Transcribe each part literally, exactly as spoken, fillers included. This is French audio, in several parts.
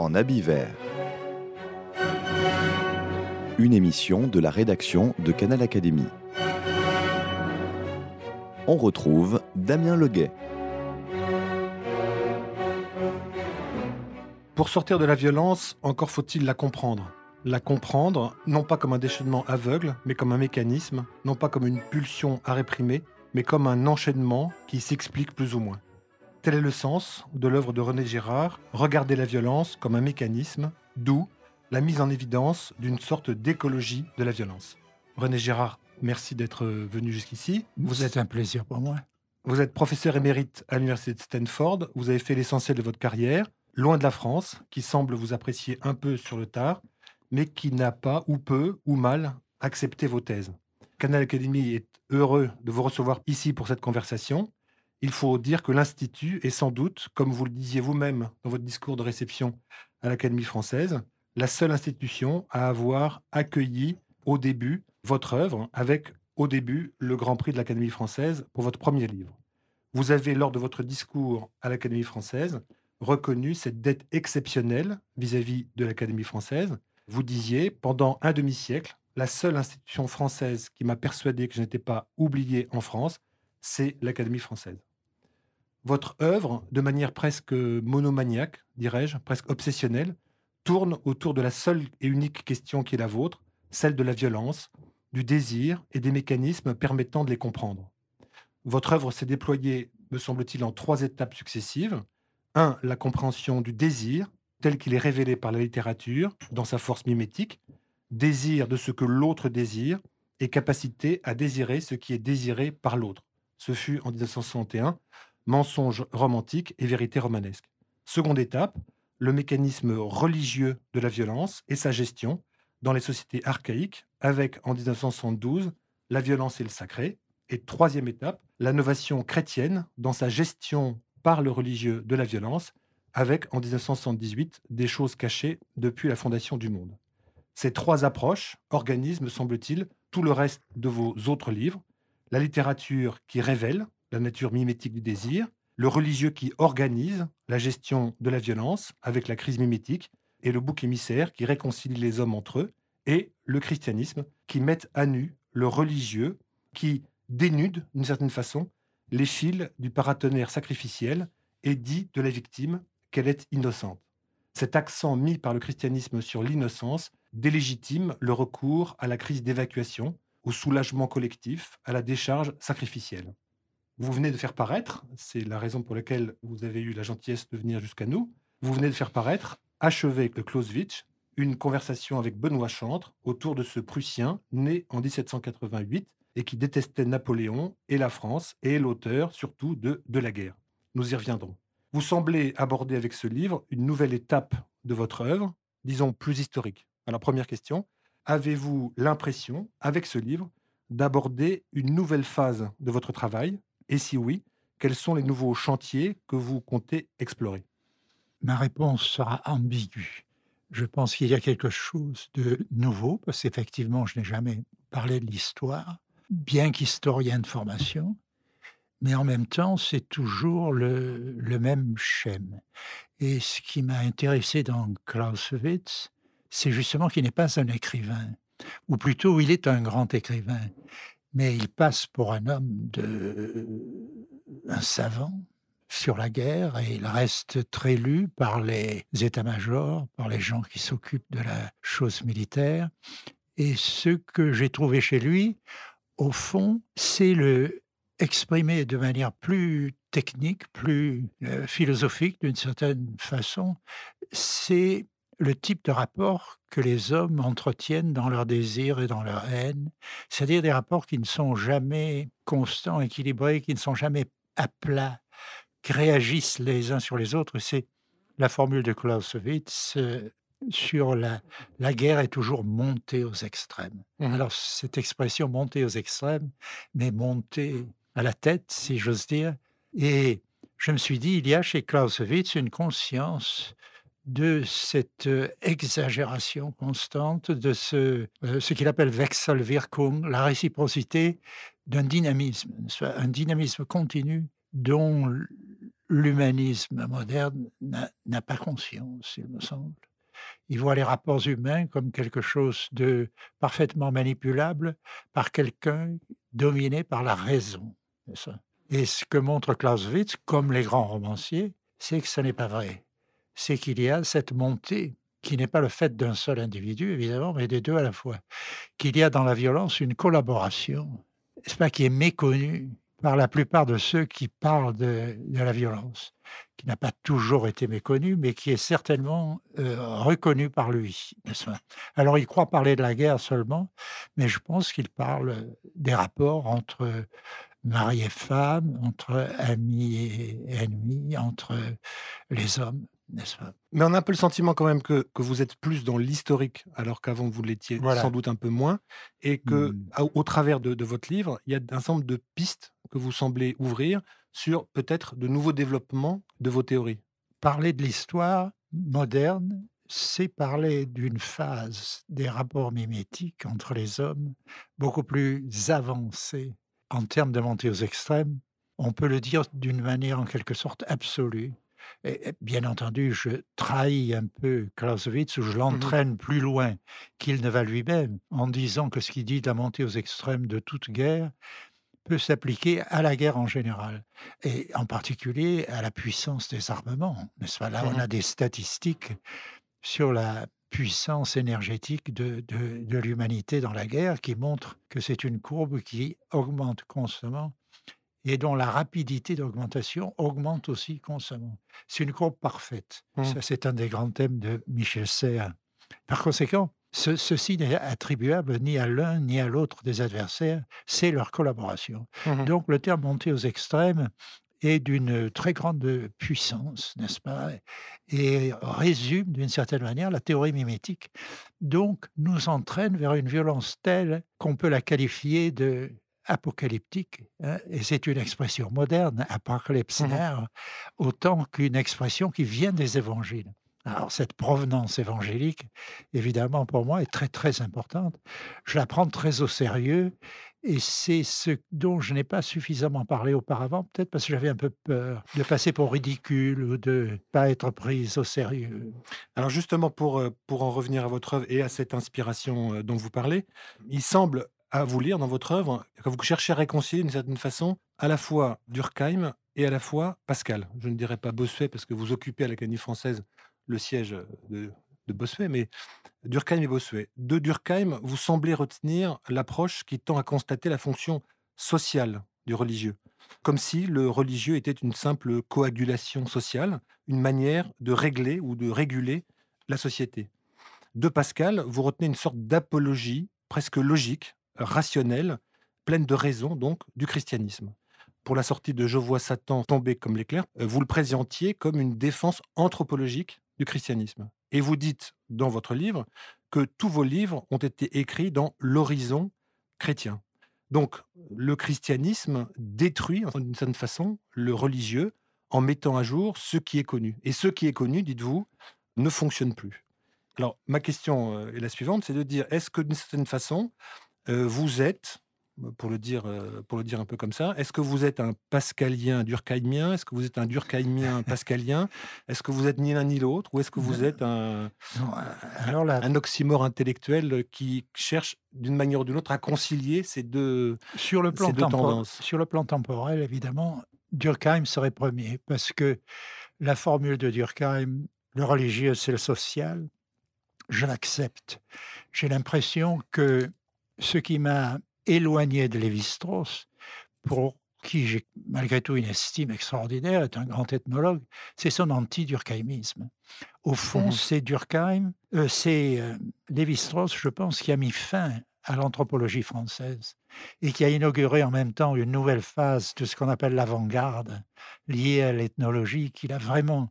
en habit vert. Une émission de la rédaction de Canal Académie. On retrouve Damien Leguet. Pour sortir de la violence, encore faut-il la comprendre. La comprendre, non pas comme un déchaînement aveugle, mais comme un mécanisme, non pas comme une pulsion à réprimer, mais comme un enchaînement qui s'explique plus ou moins. Tel est le sens de l'œuvre de René Girard, Regarder la violence comme un mécanisme, d'où la mise en évidence d'une sorte d'écologie de la violence. René Girard, merci d'être venu jusqu'ici. Vous êtes un plaisir pour moi. Vous êtes professeur émérite à l'université de Stanford, vous avez fait l'essentiel de votre carrière, loin de la France, qui semble vous apprécier un peu sur le tard, mais qui n'a pas, ou peu, ou mal, accepté vos thèses. Canal Académie est heureux de vous recevoir ici pour cette conversation. Il faut dire que l'Institut est sans doute, comme vous le disiez vous-même dans votre discours de réception à l'Académie française, la seule institution à avoir accueilli au début votre œuvre, avec au début le Grand Prix de l'Académie française pour votre premier livre. Vous avez, lors de votre discours à l'Académie française, reconnu cette dette exceptionnelle vis-à-vis de l'Académie française. Vous disiez, pendant un demi-siècle, la seule institution française qui m'a persuadé que je n'étais pas oublié en France, c'est l'Académie française. Votre œuvre, de manière presque monomaniaque, dirais-je, presque obsessionnelle, tourne autour de la seule et unique question qui est la vôtre, celle de la violence, du désir et des mécanismes permettant de les comprendre. Votre œuvre s'est déployée, me semble-t-il, en trois étapes successives. un. La compréhension du désir, tel qu'il est révélé par la littérature, dans sa force mimétique, désir de ce que l'autre désire et capacité à désirer ce qui est désiré par l'autre. Ce fut en dix-neuf cent soixante et un, Mensonge romantique et vérité romanesque. Seconde étape, le mécanisme religieux de la violence et sa gestion dans les sociétés archaïques, avec en dix-neuf cent soixante-douze, La violence et le sacré. Et troisième étape, la novation chrétienne dans sa gestion par le religieux de la violence, avec en dix-neuf cent soixante-dix-huit, Des choses cachées depuis la fondation du monde. Ces trois approches organisent, me semble-t-il, tout le reste de vos autres livres, la littérature qui révèle la nature mimétique du désir, le religieux qui organise la gestion de la violence avec la crise mimétique, et le bouc émissaire qui réconcilie les hommes entre eux, et le christianisme qui met à nu le religieux, qui dénude, d'une certaine façon, les fils du paratonnerre sacrificiel et dit de la victime qu'elle est innocente. Cet accent mis par le christianisme sur l'innocence délégitime le recours à la crise d'évacuation, au soulagement collectif, à la décharge sacrificielle. Vous venez de faire paraître, c'est la raison pour laquelle vous avez eu la gentillesse de venir jusqu'à nous, vous venez de faire paraître Achever le Clausewitz, une conversation avec Benoît Chantre autour de ce Prussien né en dix-sept cent quatre-vingt-huit et qui détestait Napoléon et la France et est l'auteur surtout de De la guerre. Nous y reviendrons. Vous semblez aborder avec ce livre une nouvelle étape de votre œuvre, disons plus historique. Alors première question, avez-vous l'impression, avec ce livre, d'aborder une nouvelle phase de votre travail? Et si oui, quels sont les nouveaux chantiers que vous comptez explorer? Ma réponse sera ambiguë. Je pense qu'il y a quelque chose de nouveau, parce qu'effectivement, je n'ai jamais parlé de l'histoire, bien qu'historien de formation, mais en même temps, c'est toujours le, le même schème. Et ce qui m'a intéressé dans Clausewitz, c'est justement qu'il n'est pas un écrivain, ou plutôt il est un grand écrivain, mais il passe pour un homme de un savant sur la guerre et il reste très lu par les états-majors, par les gens qui s'occupent de la chose militaire. Et ce que j'ai trouvé chez lui, au fond, c'est le exprimer de manière plus technique, plus euh, philosophique d'une certaine façon, c'est le type de rapport que les hommes entretiennent dans leur désir et dans leur haine, c'est-à-dire des rapports qui ne sont jamais constants, équilibrés, qui ne sont jamais à plat, qui réagissent les uns sur les autres. C'est la formule de Clausewitz euh, sur la, la guerre est toujours montée aux extrêmes. Mmh. Alors cette expression montée aux extrêmes, mais montée à la tête, si j'ose dire, et je me suis dit, il y a chez Clausewitz une conscience de cette euh, exagération constante, de ce, euh, ce qu'il appelle Wechselwirkung, la réciprocité d'un dynamisme, soit un dynamisme continu dont l'humanisme moderne n'a n'a pas conscience, il me semble. Il voit les rapports humains comme quelque chose de parfaitement manipulable par quelqu'un dominé par la raison, c'est ça. Et ce que montre Clausewitz, comme les grands romanciers, c'est que ce n'est pas vrai. C'est qu'il y a cette montée qui n'est pas le fait d'un seul individu évidemment, mais des deux à la fois. Qu'il y a dans la violence une collaboration, n'est-ce pas, qui est méconnue par la plupart de ceux qui parlent de de la violence, qui n'a pas toujours été méconnue, mais qui est certainement, heu, reconnue par lui, n'est-ce pas? Alors il croit parler de la guerre seulement, mais je pense qu'il parle, heu, des rapports entre mari et femme, entre amis et ennemis, entre les hommes, n'est-ce pas? Mais on a un peu le sentiment quand même que que vous êtes plus dans l'historique, alors qu'avant vous l'étiez sans Voilà. doute un peu moins et que, Mmh. à au travers de de votre livre, il y a un certain nombre de pistes que vous semblez ouvrir sur peut-être de nouveaux développements de vos théories. Parler de l'histoire moderne, c'est parler d'une phase des rapports mimétiques entre les hommes beaucoup plus avancée en termes de montée aux extrêmes. On peut le dire d'une manière en quelque sorte absolue et et bien entendu, je trahis un peu Clausewitz ou je Mmh mh. l'entraîne plus loin qu'il ne va lui-même en disant que ce qu'il dit de la montée aux extrêmes de toute guerre peut s'appliquer à la guerre en général et en particulier à la puissance des armements, n'est-ce pas? Là, Mmh on mh. a des statistiques sur la puissance énergétique de de de l'humanité dans la guerre qui montrent que c'est une courbe qui augmente constamment et dont la rapidité d'augmentation augmente aussi constamment. C'est une courbe parfaite. Mmh. Ça, c'est un des grands thèmes de Michel Serres. Par conséquent, ce ceci n'est attribuable ni à l'un ni à l'autre des adversaires, c'est leur collaboration. Mmh mh. Donc le terme «monter aux extrêmes» est d'une très grande puissance, n'est-ce pas? Et résume d'une certaine manière la théorie mimétique, donc nous entraîne vers une violence telle qu'on peut la qualifier de apocalyptique, hein, et c'est une expression moderne, apocalypse Mmh mh. now, autant qu'une expression qui vient des évangiles. Alors cette provenance évangélique, évidemment pour moi est très, très importante. Je la prends très au sérieux et c'est ce dont je n'ai pas suffisamment parlé auparavant, peut-être parce que j'avais un peu peur de passer pour ridicule ou de pas être prise au sérieux. Alors justement pour, heu, pour en revenir à votre œuvre et à cette inspiration, heu, dont vous parlez, il semble à vous lire dans votre œuvre que vous cherchez à réconcilier d'une certaine façon à la fois Durkheim et à la fois Pascal. Je ne dirais pas Bossuet parce que vous occupez à l'Académie française le siège, heu, de de Bossuet, mais Durkheim et Bossuet. De Durkheim, vous semblez retenir l'approche qui tend à constater la fonction sociale du religieux, comme si le religieux était une simple coagulation sociale, une manière de régler ou de réguler la société. De Pascal, vous retenez une sorte d'apologie presque logique, rationnelle, pleine de raison donc, du christianisme. Pour la sortie de «Je vois Satan tomber comme l'éclair», heu, vous le présentiez comme une défense anthropologique du christianisme et vous dites dans votre livre que tous vos livres ont été écrits dans l'horizon chrétien. Donc le christianisme détruit, enfin d'une certaine façon, le religieux en mettant à jour ce qui est connu et ce qui est connu, dites-vous, ne fonctionne plus. Alors ma question, heu, est la suivante, c'est de dire, est-ce que d'une certaine façon, Heu, vous êtes, pour le dire, heu, pour le dire un peu comme ça, est-ce que vous êtes un pascalien durkheimien? Est-ce que vous êtes un durkheimien pascalien? Est-ce que vous êtes ni l'un ni l'autre? Ou est-ce que vous êtes un Non, un un alors là, un oxymore intellectuel, qui cherche d'une manière ou d'une autre à concilier ces deux sur le plan ces deux tempo tendances? sur le plan temporel, évidemment, Durkheim serait premier parce que la formule de Durkheim: «Le religieux, c'est le social», je l'accepte. J'ai l'impression que ce qui m'a éloigné de Lévi-Strauss, pour qui j'ai malgré tout une estime extraordinaire, est un grand ethnologue, c'est son anti-durkheimisme. Au Mmh fond, mh. c'est Durkheim, heu, c'est, heu, Lévi-Strauss, je pense, qui a mis fin à l'anthropologie française et qui a inauguré en même temps une nouvelle phase de ce qu'on appelle l'avant-garde, liée à l'ethnologie, qu'il a vraiment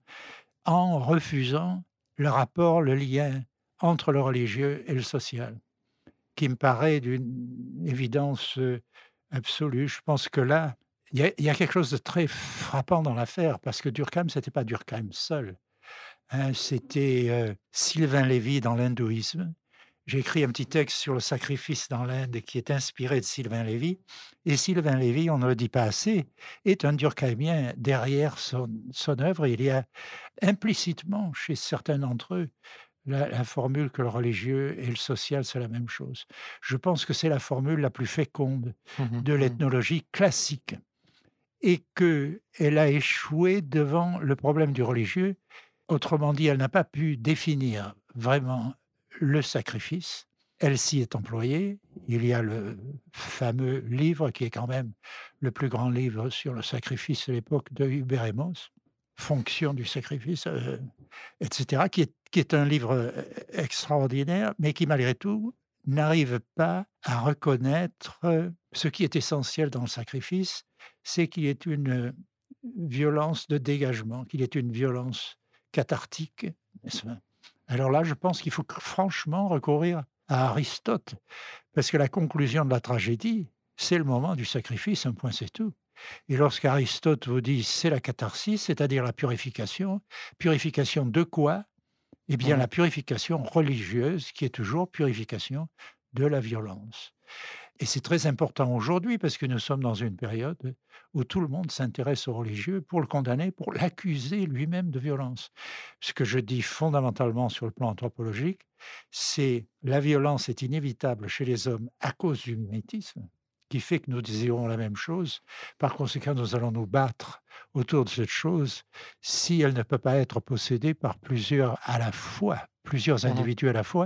en refusant le rapport, le lien entre le religieux et le social, qui me paraît d'une évidence, heu, absolue. Je pense que là, il y a il y a quelque chose de très frappant dans l'affaire parce que Durkheim, c'était pas Durkheim seul, hein, c'était, heu, Sylvain Lévy dans l'hindouisme J'ai écrit un petit texte sur le sacrifice dans l'Inde qui est inspiré de Sylvain Lévy. Et Sylvain Lévy, on ne le dit pas assez, est un durkheimien. Derrière son, son œuvre, il y a implicitement, chez certains d'entre eux, la, la formule que le religieux et le social, c'est la même chose. Je pense que c'est la formule la plus féconde Mhm, de mhm. l'ethnologie classique et qu'elle a échoué devant le problème du religieux. Autrement dit, elle n'a pas pu définir vraiment le sacrifice. Elle s'y est employée. Il y a le fameux livre qui est quand même le plus grand livre sur le sacrifice de l'époque de Hubert Emos, Fonction du sacrifice, euh, et cetera, qui est, qui est un livre euh, extraordinaire, mais qui malgré tout n'arrive pas à reconnaître euh, ce qui est essentiel dans le sacrifice, c'est qu'il est une violence de dégagement, qu'il est une violence cathartique, n'est-ce pas? Alors là, je pense qu'il faut que- franchement recourir à Aristote, parce que la conclusion de la tragédie, c'est le moment du sacrifice, un point, c'est tout. Et lorsqu'Aristote vous dit c'est la catharsis, c'est-à-dire la purification, purification de quoi? Eh bien, Mhm. la purification religieuse, qui est toujours purification de la violence. Et c'est très important aujourd'hui parce que nous sommes dans une période où tout le monde s'intéresse au religieux pour le condamner, pour l'accuser lui-même de violence. Ce que je dis fondamentalement sur le plan anthropologique, c'est la violence est inévitable chez les hommes à cause du mimétisme, qui fait que nous désirons la même chose. Par conséquent, nous allons nous battre autour de cette chose si elle ne peut pas être possédée par plusieurs à la fois, plusieurs Mhm. individus à la fois.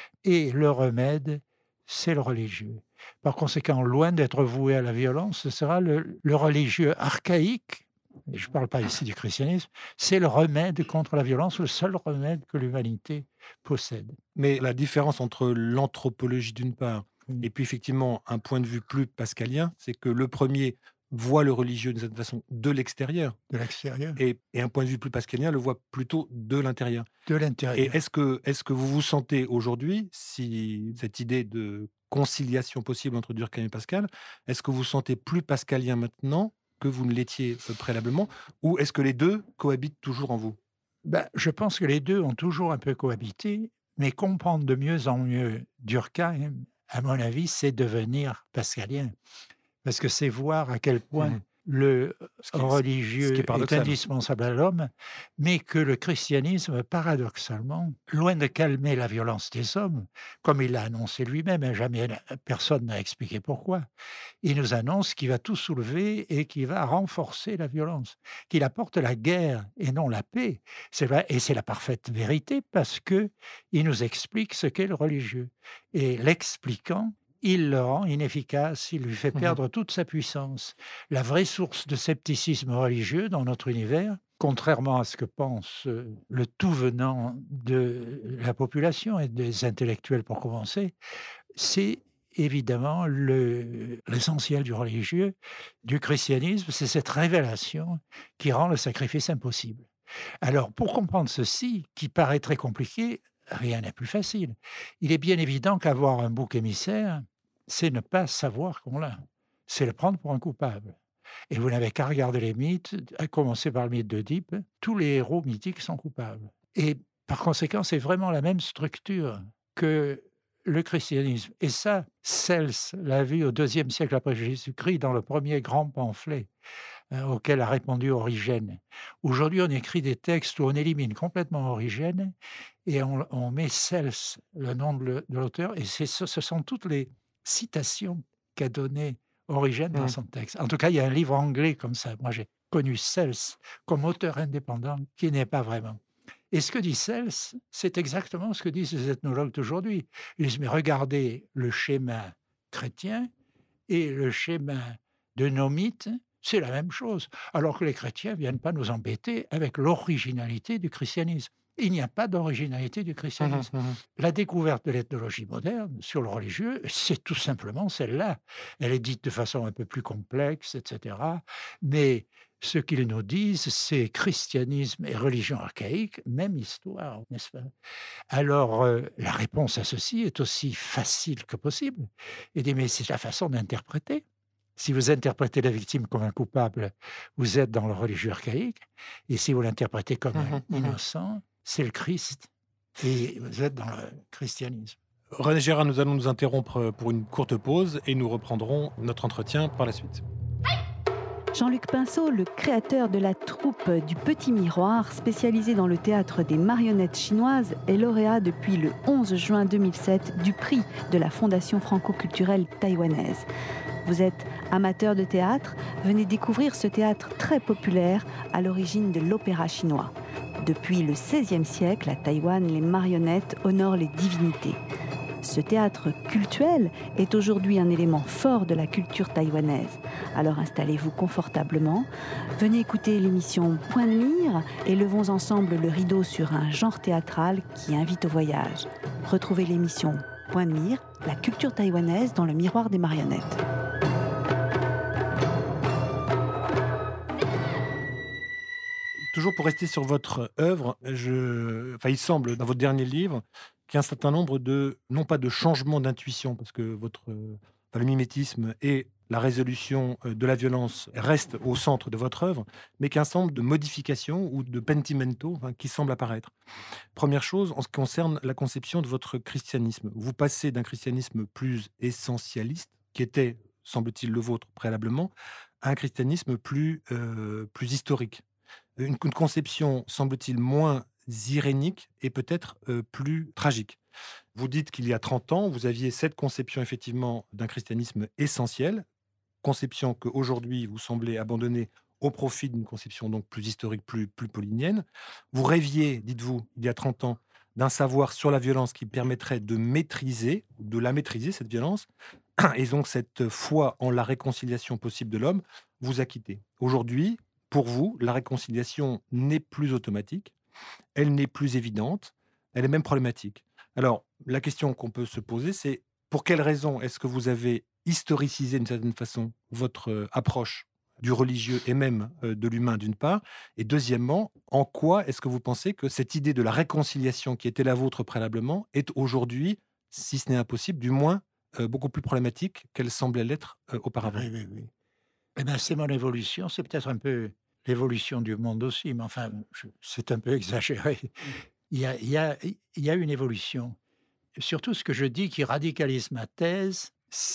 Et le remède, c'est le religieux. Par conséquent, loin d'être voué à la violence, ce sera le, le religieux archaïque, et je ne parle pas ici du christianisme, c'est le remède contre la violence, le seul remède que l'humanité possède. Mais la différence entre l'anthropologie d'une part Oui, et puis effectivement un point de vue plus pascalien, c'est que le premier voit le religieux d'une certaine façon de l'extérieur de l'extérieur, et et un point de vue plus pascalien le voit plutôt de l'intérieur. de Et l'intérieur. est-ce que est-ce que vous vous sentez aujourd'hui, si cette idée de conciliation possible entre Durkheim et Pascal, est-ce que vous vous sentez plus pascalien maintenant que vous ne l'étiez, heu, préalablement? Ou est-ce que les deux cohabitent toujours en vous? Ben, je pense que les deux ont toujours un peu cohabité, mais comprendre de mieux en mieux Durkheim, à mon avis, c'est devenir pascalien. Parce que c'est voir à quel point Mmh. le Ce qui est ce ce qui est religieux est paradoxal. indispensable à l'homme, mais que le christianisme, paradoxalement, loin de calmer la violence des hommes, comme il l'a annoncé lui-même, et jamais la- personne n'a expliqué pourquoi, il nous annonce qu'il va tout soulever et qu'il va renforcer la violence, qu'il apporte la guerre et non la paix. C'est vrai, et c'est la parfaite vérité parce que il nous explique ce qu'est le religieux. Et l'expliquant, il le rend inefficace, il lui fait Mmh. perdre toute sa puissance. La vraie source de scepticisme religieux dans notre univers, contrairement à ce que pense euh, le tout venant de la population et des intellectuels pour commencer, c'est évidemment le l'essentiel du religieux, du christianisme, c'est cette révélation qui rend le sacrifice impossible. Alors, pour comprendre ceci, qui paraît très compliqué, rien n'est plus facile. Il est bien évident qu'avoir un bouc émissaire, c'est ne pas savoir qu'on l'a. C'est le prendre pour un coupable. Et vous n'avez qu'à regarder les mythes, à commencer par le mythe d'Oedipe, tous les héros mythiques sont coupables. Et par conséquent, c'est vraiment la même structure que le christianisme. Et ça, Cels l'a vu au deuxième siècle après Jésus-Christ dans le premier grand pamphlet heu, auquel a répondu Origène. Aujourd'hui, on écrit des textes où on élimine complètement Origène et on on met Cels, le nom de le de l'auteur, et c'est ce ce sont toutes les citations qu'a données Origène dans Mmh. son texte. En tout cas, il y a un livre anglais comme ça. Moi, j'ai connu Cels comme auteur indépendant qui n'est pas vraiment. Et ce que dit Cels, c'est exactement ce que disent les ethnologues d'aujourd'hui. Ils disent: «Mais regardez le schéma chrétien et le schéma de nos mythes, c'est la même chose. Alors que les chrétiens viennent pas nous embêter avec l'originalité du christianisme. Il n'y a pas d'originalité du Mmh mh. christianisme. Mmh. La découverte de l'ethnologie moderne sur le religieux, c'est tout simplement celle-là. Elle est dite de façon un peu plus complexe, et cetera. Mais ce qu'ils nous disent, c'est christianisme et religion archaïque, même histoire, n'est-ce pas? Alors, heu, la réponse à ceci est aussi facile que possible. Et dit: «Mais c'est la façon d'interpréter. Si vous interprétez la victime comme un coupable, vous êtes dans le religieux archaïque, et si vous l'interprétez comme un Mmh. Mmh. innocent, c'est le Christ et vous êtes dans le christianisme». René Gérard, nous allons nous interrompre pour une courte pause et nous reprendrons notre entretien par la suite. Jean-Luc Pinceau, le créateur de la troupe du Petit Miroir, spécialisée dans le théâtre des marionnettes chinoises, est lauréat depuis le onze juin deux mille sept du prix de la Fondation franco-culturelle taïwanaise. Vous êtes amateur de théâtre? Venez découvrir ce théâtre très populaire à l'origine de l'opéra chinois. Depuis le seizième siècle, à Taïwan, les marionnettes honorent les divinités. Ce théâtre cultuel est aujourd'hui un élément fort de la culture taïwanaise. Alors installez-vous confortablement, venez écouter l'émission Point de mire et levons ensemble le rideau sur un genre théâtral qui invite au voyage. Retrouvez l'émission Point de mire, la culture taïwanaise dans le miroir des marionnettes. Toujours pour rester sur votre œuvre, je... enfin, il semble, dans votre dernier livre, qu'il y a un certain nombre de, non pas de changements d'intuition, parce que votre, euh, enfin, le mimétisme et la résolution euh, de la violence restent au centre de votre œuvre, mais qu'il y a un certain nombre de modifications ou de pentimento, enfin, qui semblent apparaître. Première chose, en ce qui concerne la conception de votre christianisme. Vous passez d'un christianisme plus essentialiste, qui était, semble-t-il, le vôtre préalablement, à un christianisme plus, euh, plus historique. Une, une conception, semble-t-il, moins irénique et peut-être euh, plus tragique. Vous dites qu'il y a trente ans, vous aviez cette conception effectivement d'un christianisme essentiel, conception qu'aujourd'hui vous semblez abandonner au profit d'une conception donc plus historique, plus, plus paulinienne. Vous rêviez, dites-vous, il y a trente ans, d'un savoir sur la violence qui permettrait de maîtriser, de la maîtriser, cette violence, et donc cette foi en la réconciliation possible de l'homme vous a quitté. Aujourd'hui, pour vous, la réconciliation n'est plus automatique, elle n'est plus évidente, elle est même problématique. Alors, la question qu'on peut se poser, c'est pour quelles raisons est-ce que vous avez historicisé d'une certaine façon votre euh, approche du religieux et même euh, de l'humain d'une part, et deuxièmement, en quoi est-ce que vous pensez que cette idée de la réconciliation qui était la vôtre préalablement est aujourd'hui, si ce n'est impossible, du moins euh, beaucoup plus problématique qu'elle semblait l'être euh, auparavant? Oui, oui, oui. Eh ben, c'est mon évolution, c'est peut-être un peu l'évolution du monde aussi, mais enfin, je c'est un peu exagéré. Il y a il y a il y a une évolution. Surtout ce que je dis qui radicalise ma thèse,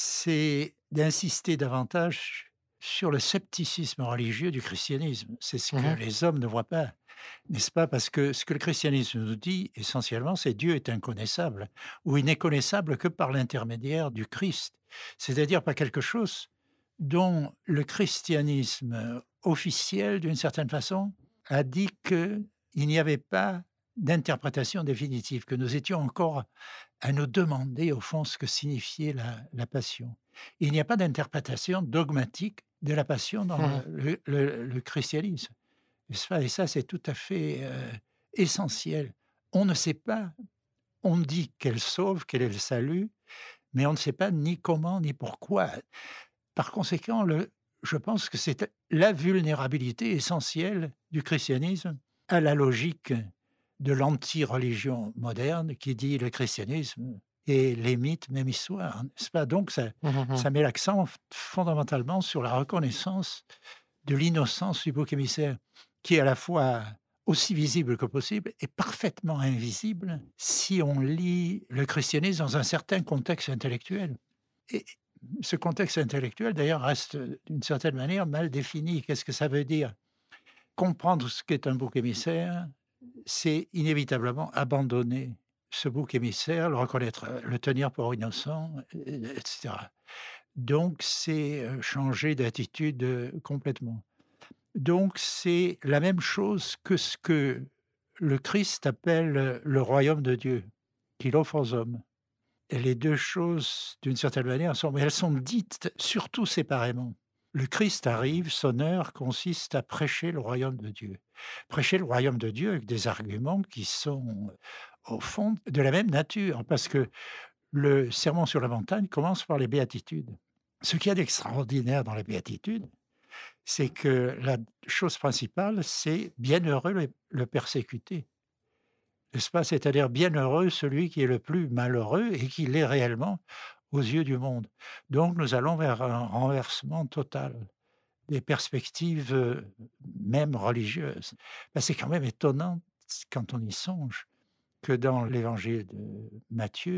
c'est d'insister davantage sur le scepticisme religieux du christianisme. C'est ce que Mhm. les hommes ne voient pas, n'est-ce pas? Parce que ce que le christianisme nous dit essentiellement, c'est Dieu est inconnaissable, ou il n'est connaissable que par l'intermédiaire du Christ. C'est-à-dire pas quelque chose dont le christianisme officiel, d'une certaine façon, a dit qu'il n'y avait pas d'interprétation définitive, que nous étions encore à nous demander au fond ce que signifiait la la passion. Il n'y a pas d'interprétation dogmatique de la passion dans le Mhm. le le le christianisme. Et ça et ça, c'est tout à fait, heu, essentiel. On ne sait pas, on dit qu'elle sauve, qu'elle est le salut, mais on ne sait pas ni comment ni pourquoi. Par conséquent, le je pense que c'est la vulnérabilité essentielle du christianisme à la logique de l'anti-religion moderne qui dit le christianisme et les mythes, même histoire, n'est-ce pas? Donc ça Mhm. ça met l'accent f fondamentalement sur la reconnaissance de l'innocence du bouc émissaire, qui est à la fois aussi visible que possible et parfaitement invisible si on lit le christianisme dans un certain contexte intellectuel. Et ce contexte intellectuel d'ailleurs reste, heu, d'une certaine manière mal défini. Qu'est-ce que ça veut dire? Comprendre ce qu'est un bouc émissaire, c'est inévitablement abandonner ce bouc émissaire, le reconnaître, heu, le tenir pour innocent, et et cetera. Donc c'est, heu, changer d'attitude, heu, complètement. Donc c'est la même chose que ce que le Christ appelle, heu, le royaume de Dieu, qu'il offre aux hommes. Et les deux choses, d'une certaine manière, sont mais elles sont dites surtout séparément. Le Christ arrive, son heure consiste à prêcher le royaume de Dieu. Prêcher le royaume de Dieu avec des arguments qui sont, au fond, de la même nature, parce que le sermon sur la montagne commence par les béatitudes. Ce qu'il y a d'extraordinaire dans les béatitudes, c'est que la chose principale, c'est: «Bienheureux le le persécuté». N'est-ce pas? C'est-à-dire bienheureux celui qui est le plus malheureux et qui l'est réellement aux yeux du monde. Donc nous allons vers un renversement total des perspectives, heu, même religieuses. Bah, c'est quand même étonnant s quand on y songe que dans l'évangile de Matthieu,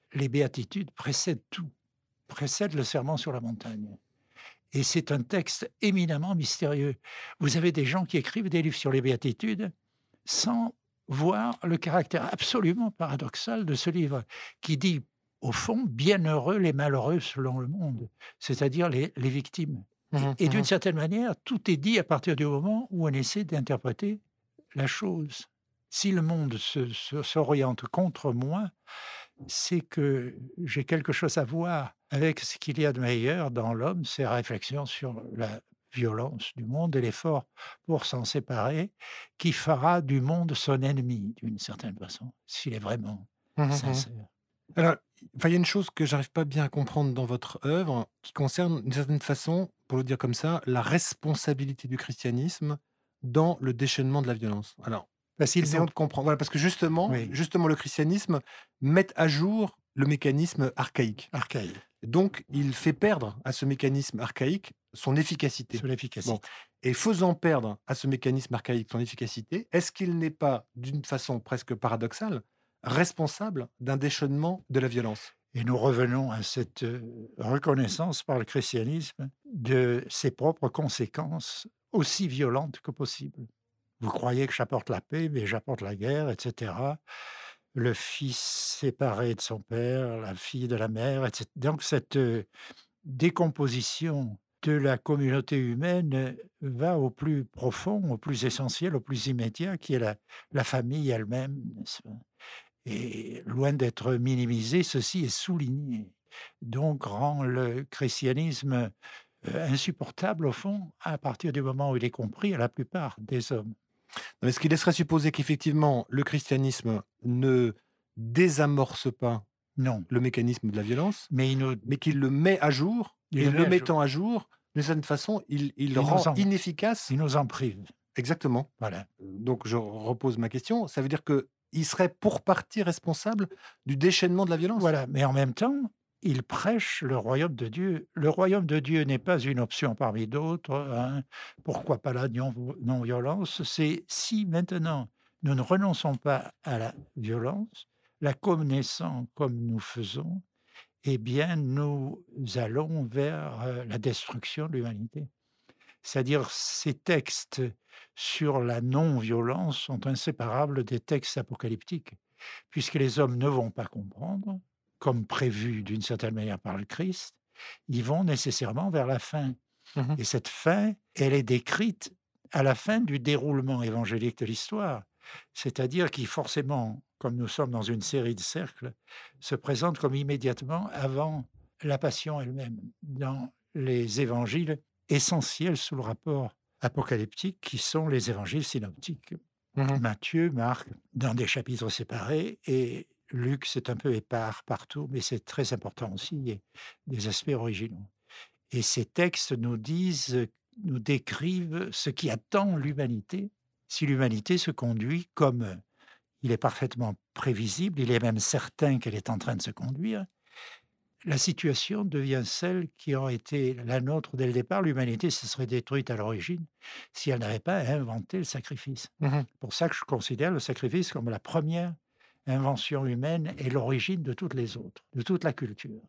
les béatitudes précèdent tout, précèdent le sermon sur la montagne. Et c'est un texte éminemment mystérieux. Vous avez des gens qui écrivent des livres sur les béatitudes sans voir le caractère absolument paradoxal de ce livre, qui dit, au fond, bienheureux les malheureux selon le monde, c'est-à-dire les, les victimes. Mhm, Et, et d'une mhm. certaine manière, tout est dit à partir du moment où on essaie d'interpréter la chose. Si le monde se- se- s'oriente contre moi, c'est que j'ai quelque chose à voir avec ce qu'il y a de meilleur dans l'homme, ses réflexions sur la violence du monde et l'effort pour s'en séparer, qui fera du monde son ennemi, d'une certaine façon, s'il est vraiment Mhm, mhm. sincère. Alors, enfin, il y a une chose que j'arrive pas bien à comprendre dans votre œuvre, qui concerne, d'une certaine façon, pour le dire comme ça, la responsabilité du christianisme dans le déchaînement de la violence. Alors, Parce qu'il essayons nous... de comprendre. Voilà, parce que justement, Oui, justement, le christianisme met à jour le mécanisme archaïque. archaïque, Donc, il fait perdre à ce mécanisme archaïque son efficacité. sur Bon, l'efficacité. et faisant perdre à ce mécanisme archaïque son efficacité, est-ce qu'il n'est pas, d'une façon presque paradoxale, responsable d'un déchaînement de la violence? Et nous revenons à cette euh, reconnaissance par le christianisme de ses propres conséquences aussi violentes que possible. Vous croyez que j'apporte la paix, mais j'apporte la guerre, et cetera. Le fils séparé de son père, la fille de la mère, et cetera. Donc cette euh, décomposition de la communauté humaine euh, va au plus profond, au plus essentiel, au plus immédiat, qui est la, la famille elle-même, n'est-ce pas? Et loin d'être minimisé, ceci est souligné. Donc rend le christianisme euh, insupportable, au fond, à partir du moment où il est compris à la plupart des hommes. Mais ce qui laisserait supposer qu'effectivement, le christianisme ne désamorce pas Non, le mécanisme de la violence, mais il nous, mais qu'il le met à jour, il et le met le à jour. mettant à jour, d'une certaine façon, il, il Il nous rend en- inefficace. Il nous en prive. Exactement. Voilà. Donc, je repose ma question. Ça veut dire qu'il serait pour partie responsable du déchaînement de la violence? Voilà. Mais en même temps, il prêche le royaume de Dieu. Le royaume de Dieu n'est pas une option parmi d'autres. Hein. Pourquoi pas la non- non-violence? C'est si maintenant nous ne renonçons pas à la violence, la connaissant comme nous faisons, eh bien, nous allons vers euh, la destruction de l'humanité. C'est-à-dire, ces textes sur la non-violence sont inséparables des textes apocalyptiques, puisque les hommes ne vont pas comprendre, comme prévu d'une certaine manière par le Christ, ils vont nécessairement vers la fin. Mhm. Et cette fin, elle est décrite à la fin du déroulement évangélique de l'histoire, c'est-à-dire qui forcément, comme nous sommes dans une série de cercles, se présente comme immédiatement avant la passion elle-même, dans les évangiles essentiels sous le rapport apocalyptique qui sont les évangiles synoptiques. Mhm. Matthieu, Marc, dans des chapitres séparés, et Luc, c'est un peu épars partout, mais c'est très important aussi, il y a des aspects originaux. Et ces textes nous disent, nous décrivent ce qui attend l'humanité, si l'humanité se conduit comme il est parfaitement prévisible, il est même certain qu'elle est en train de se conduire. La situation devient celle qui aurait été la nôtre dès le départ. L'humanité se serait détruite à l'origine si elle n'avait pas inventé le sacrifice. Mhm. C'est pour ça que je considère le sacrifice comme la première invention humaine et l'origine de toutes les autres, de toute la culture.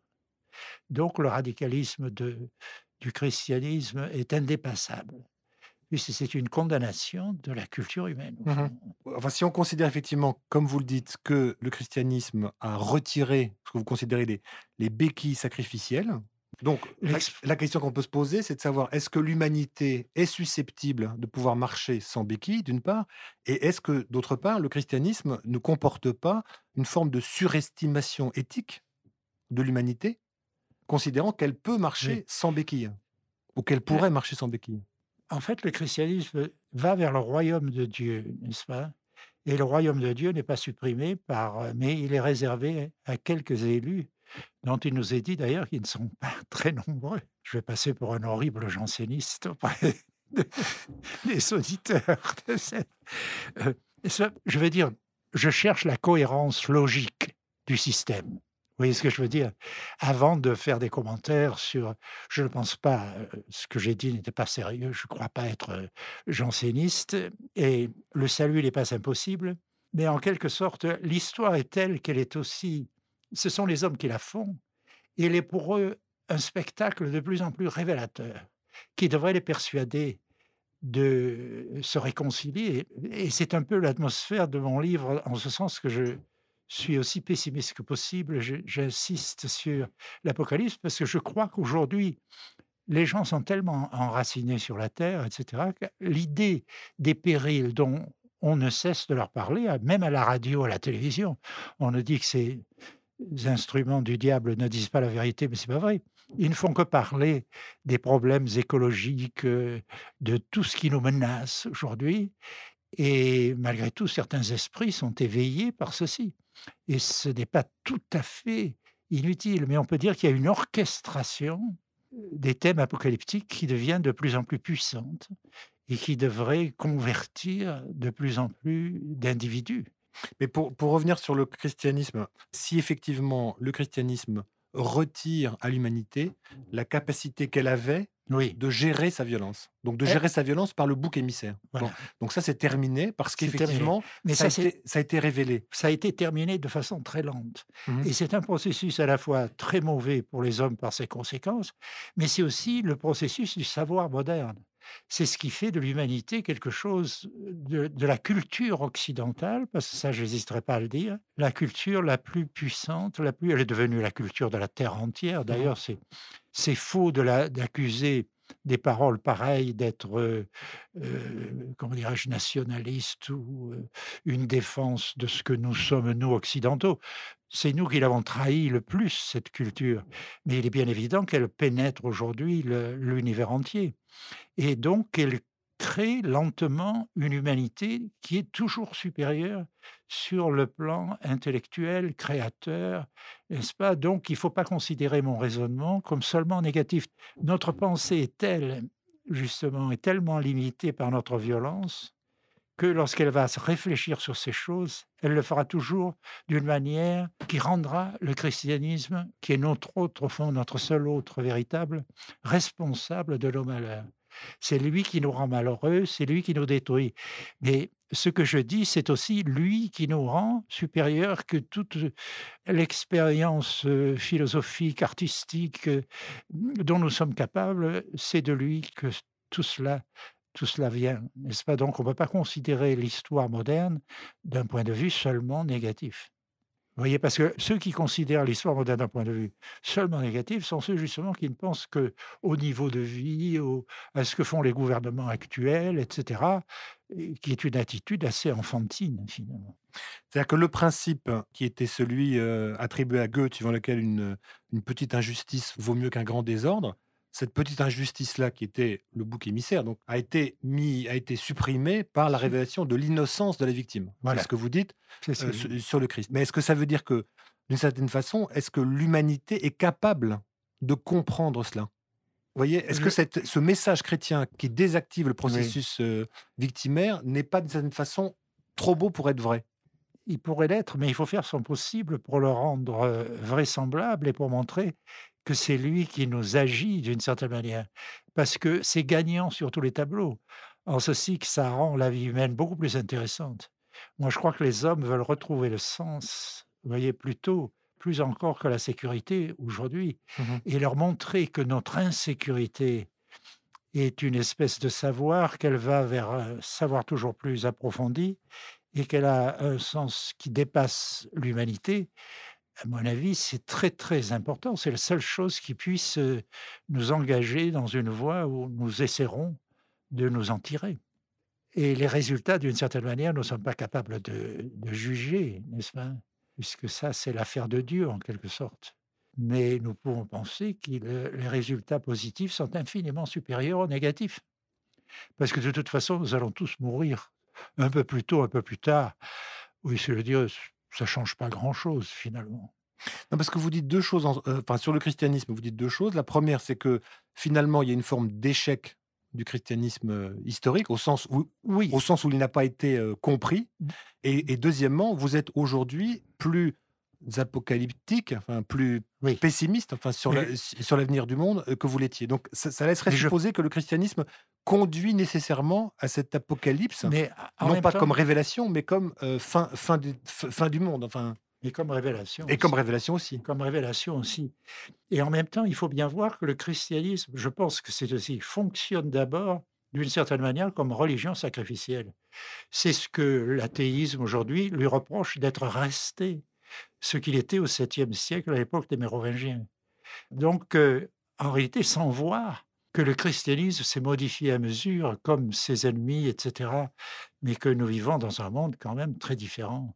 Donc le radicalisme de, du christianisme est indépassable, puisque c'est une condamnation de la culture humaine. Au Mhm. fond. Enfin, si on considère effectivement, comme vous le dites, que le christianisme a retiré ce que vous considérez les, les béquilles sacrificielles, donc la, L'ex- la question qu'on peut se poser, c'est de savoir est-ce que l'humanité est susceptible de pouvoir marcher sans béquilles, d'une part, et est-ce que, d'autre part, le christianisme ne comporte pas une forme de surestimation éthique de l'humanité, considérant qu'elle peut marcher Oui. sans béquilles, ou qu'elle pourrait marcher sans béquilles? En fait, le christianisme va vers le royaume de Dieu, n'est-ce pas? Et le royaume de Dieu n'est pas supprimé par, mais il est réservé à quelques élus, dont il nous est dit d'ailleurs qu'ils ne sont pas très nombreux. Je vais passer pour un horrible janséniste auprès de- des auditeurs. de cette- Euh, ça, je veux dire, je cherche la cohérence logique du système. Vous voyez ce que je veux dire? Avant de faire des commentaires sur, je ne pense pas, euh, ce que j'ai dit n'était pas sérieux, je ne crois pas être euh, janséniste, et le salut n'est pas impossible, mais en quelque sorte, l'histoire est telle qu'elle est aussi Ce sont les hommes qui la font et elle est pour eux un spectacle de plus en plus révélateur, qui devrait les persuader de se réconcilier et c'est un peu l'atmosphère de mon livre, en ce sens que je suis aussi pessimiste que possible. Je j'insiste sur l'Apocalypse parce que je crois qu'aujourd'hui, les gens sont tellement enracinés sur la terre et cetera, que l'idée des périls dont on ne cesse de leur parler, à même à la radio, à la télévision, on nous dit que ces instruments du diable ne disent pas la vérité, mais c'est pas vrai. Ils ne font que parler des problèmes écologiques, heu, de tout ce qui nous menace aujourd'hui et malgré tout, certains esprits sont éveillés par ceci et ce n'est pas tout à fait inutile, mais on peut dire qu'il y a une orchestration des thèmes apocalyptiques qui devient de plus en plus puissante et qui devrait convertir de plus en plus d'individus. Mais pour, pour revenir sur le christianisme, si effectivement le christianisme retire à l'humanité la capacité qu'elle avait Oui, de gérer sa violence, donc de eh, gérer sa violence par le bouc émissaire. Bon, voilà, donc ça c'est terminé parce c'est terminé. qu'effectivement Mais ça a ça, c'est été, ça a été révélé. ça a été terminé de façon très lente Mhm. et c'est un processus à la fois très mauvais pour les hommes par ses conséquences, mais c'est aussi le processus du savoir moderne. C'est ce qui fait de l'humanité quelque chose de de la culture occidentale, parce que ça, j'hésiterai pas à le dire, la culture la plus puissante, la plus elle est devenue la culture de la terre entière. Mhm. D'ailleurs, c'est c'est faux de la d'accuser des paroles pareilles d'être, heu heu, comment dirais-je, nationalistes ou, heu, une défense de ce que nous sommes, nous, occidentaux. C'est nous qui l'avons trahi le plus, cette culture, mais il est bien évident qu'elle pénètre aujourd'hui le l'univers entier et donc elle crée lentement une humanité qui est toujours supérieure sur le plan intellectuel, créateur, n'est-ce pas? Donc il ne faut pas considérer mon raisonnement comme seulement négatif. Notre pensée est telle, justement, est tellement limitée par notre violence que lorsqu'elle va se réfléchir sur ces choses, elle le fera toujours d'une manière qui rendra le christianisme, qui est notre autre, au fond, notre seul autre véritable, responsable de nos malheurs. C'est lui qui nous rend malheureux, c'est lui qui nous détruit. Mais ce que je dis, c'est aussi lui qui nous rend supérieurs que toute l'expérience euh, philosophique, artistique euh, dont nous sommes capables. C'est de lui que tout cela tout cela vient, n'est-ce pas? Donc on ne peut pas considérer l'histoire moderne d'un point de vue seulement négatif. Vous voyez? Parce que ceux qui considèrent l'histoire moderne d'un point de vue seulement négatif sont ceux justement qui ne pensent qu'au niveau de vie, au à ce que font les gouvernements actuels et cetera, et qui est une attitude assez enfantine finalement. C'est-à-dire que le principe qui était celui euh, attribué à Goethe, suivant lequel une, une petite injustice vaut mieux qu'un grand désordre, cette petite injustice-là, qui était le bouc émissaire, donc, a été mis, a été supprimée par la Su révélation de l'innocence de la victime. C'est Voilà, ce que vous dites c'est ce euh, que je sur, dis. sur le Christ. Mais est-ce que ça veut dire que, d'une certaine façon, est-ce que l'humanité est capable de comprendre cela? Vous voyez, est-ce que Je cette, ce message chrétien qui désactive le Oui. processus euh, victimaire n'est pas, d'une certaine façon, trop beau pour être vrai? Il pourrait l'être, mais il faut faire son possible pour le rendre, heu, vraisemblable et pour montrer que c'est lui qui nous agit d'une certaine manière. Parce que c'est gagnant sur tous les tableaux, en ceci que ça rend la vie humaine beaucoup plus intéressante. Moi, je crois que les hommes veulent retrouver le sens, vous voyez, plutôt plus encore que la sécurité aujourd'hui Mhm. et leur montrer que notre insécurité est une espèce de savoir, qu'elle va vers un savoir toujours plus approfondi et qu'elle a un sens qui dépasse l'humanité, à mon avis, c'est très, très important. C'est la seule chose qui puisse, heu, nous engager dans une voie où nous essaierons de nous en tirer et les résultats, d'une certaine manière, nous ne sommes pas capables de de juger, n'est-ce pas? Puisque ça, c'est l'affaire de Dieu, en quelque sorte. Mais nous pouvons penser qu'il, heu, les résultats positifs sont infiniment supérieurs aux négatifs. Parce que de toute façon, nous allons tous mourir, un peu plus tôt, un peu plus tard. Oui, je veux dire, ça change pas grand-chose finalement. Non, parce que vous dites deux choses, en heu, enfin, sur le christianisme, vous dites deux choses. La première, c'est que, finalement, il y a une forme d'échec du christianisme, heu, historique, au sens où Oui, au sens où il n'a pas été, heu, compris et et deuxièmement, vous êtes aujourd'hui plus apocalyptique, enfin, plus oui, pessimiste, enfin, sur la mais sur l'avenir du monde, heu, que vous l'étiez. Donc ça ça laisserait mais je supposer que le christianisme conduit nécessairement à cet apocalypse, mais en non même pas comme temps révélation, mais comme, heu, fin fin du f fin du monde, enfin. mais comme révélation Et comme aussi. révélation aussi. Comme révélation aussi. Et en même temps, il faut bien voir que le christianisme, je pense que c'est aussi, fonctionne d'abord, d'une certaine manière, comme religion sacrificielle. C'est ce que l'athéisme aujourd'hui lui reproche d'être resté, ce qu'il était au septième siècle à l'époque des Mérovingiens. Donc, heu, en réalité, sans voir que le christianisme s'est modifié à mesure, comme ses ennemis et cetera, mais que nous vivons dans un monde quand même très différent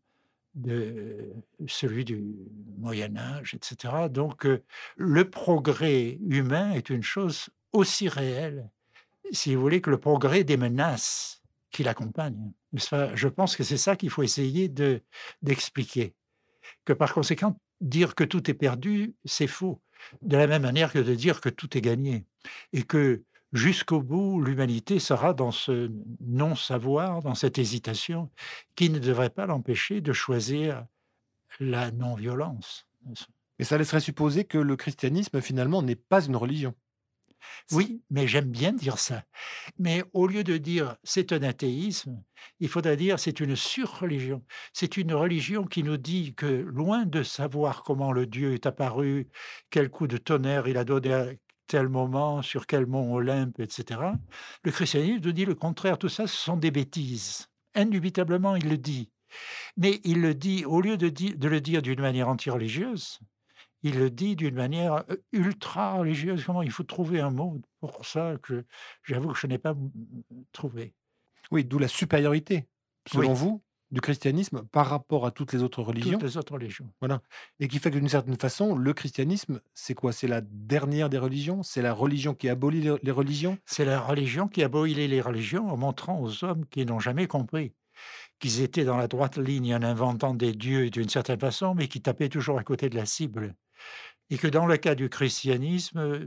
de celui du Moyen Âge et cetera. Donc, heu, le progrès humain est une chose aussi réelle, si vous voulez, que le progrès des menaces qui l'accompagnent. N'est-ce pas? Je pense que c'est ça qu'il faut essayer de d'expliquer. Que par conséquent, dire que tout est perdu, c'est faux. De la même manière que de dire que tout est gagné et que jusqu'au bout, l'humanité sera dans ce non-savoir, dans cette hésitation qui ne devrait pas l'empêcher de choisir la non-violence. Mais ça laisserait supposer que le christianisme, finalement, n'est pas une religion. Oui, mais j'aime bien dire ça. Mais au lieu de dire: «C'est un athéisme», il faudrait dire: «C'est une surreligion». C'est une religion qui nous dit que, loin de savoir comment le Dieu est apparu, quel coup de tonnerre il a donné à tel moment, sur quel mont Olympe et cetera, le christianisme nous dit le contraire. Tout ça, ce sont des bêtises. Indubitablement, il le dit. Mais il le dit, au lieu de di de le dire d'une manière anti-religieuse, il le dit d'une manière, heu, ultra religieuse. Comment il faut trouver un mot pour ça que j'avoue que je n'ai pas m m trouvé. Oui, d'où la supériorité, selon Oui, vous, du christianisme par rapport à toutes les autres toutes religions. les autres religions. Voilà. Et qui fait que d'une certaine façon, le christianisme, c'est quoi? C'est la dernière des religions? C'est la religion qui abolit les les religions? C'est la religion qui a abolit les religions en montrant aux hommes qui n'ont jamais compris qu'ils étaient dans la droite ligne en inventant des dieux d'une certaine façon, mais qui tapaient toujours à côté de la cible et que dans le cas du christianisme, heu,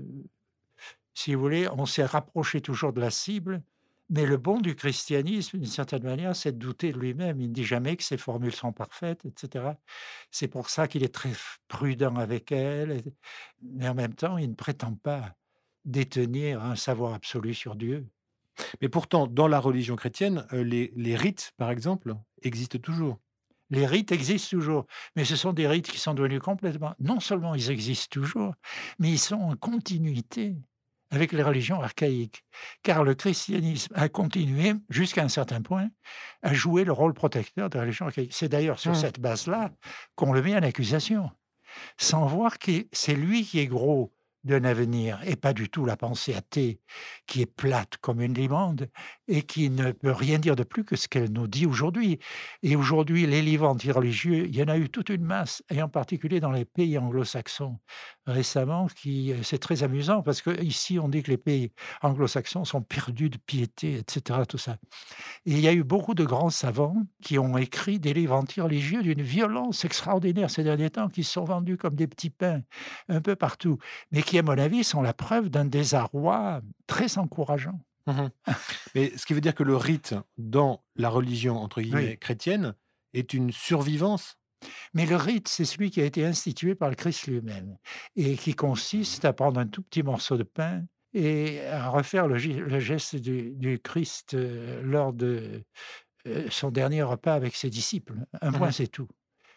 si vous voulez, on s'est rapproché toujours de la cible, mais le bon du christianisme, d'une certaine manière, c'est de douter de lui-même. Il ne dit jamais que ses formules sont parfaites et cetera. C'est pour ça qu'il est très f prudent avec elles et mais en même temps, il ne prétend pas détenir un savoir absolu sur Dieu. Mais pourtant, dans la religion chrétienne, heu, les les rites, par exemple, existent toujours. Les rites existent toujours, mais ce sont des rites qui sont devenus complètement, non seulement ils existent toujours, mais ils sont en continuité avec les religions archaïques. Car le christianisme a continué, jusqu'à un certain point, à jouer le rôle protecteur des religions archaïques. C'est d'ailleurs sur Mmh. cette base-là qu'on le met en accusation, sans voir que c'est lui qui est gros d'un avenir et pas du tout la pensée athée qui est plate comme une limande et qui ne peut rien dire de plus que ce qu'elle nous dit aujourd'hui. Et aujourd'hui, les livres antireligieux, il y en a eu toute une masse, et en particulier dans les pays anglo-saxons récemment, qui euh, c'est très amusant parce qu'ici, on dit que les pays anglo-saxons sont perdus de piété, et cetera, tout ça. Et il y a eu beaucoup de grands savants qui ont écrit des livres anti-religieux d'une violence extraordinaire ces derniers temps, qui se sont vendus comme des petits pains un peu partout, mais qui, à mon avis, sont la preuve d'un désarroi très encourageant. Mmh. Mais ce qui veut dire que le rite dans la religion, entre guillemets, Oui, «chrétienne» est une survivance? mais le rite, c'est celui qui a été institué par le Christ lui-même et qui consiste à prendre un tout petit morceau de pain et à refaire le gi le geste du du Christ, heu, lors de, heu, son dernier repas avec ses disciples. Un point, Mmh. c'est tout.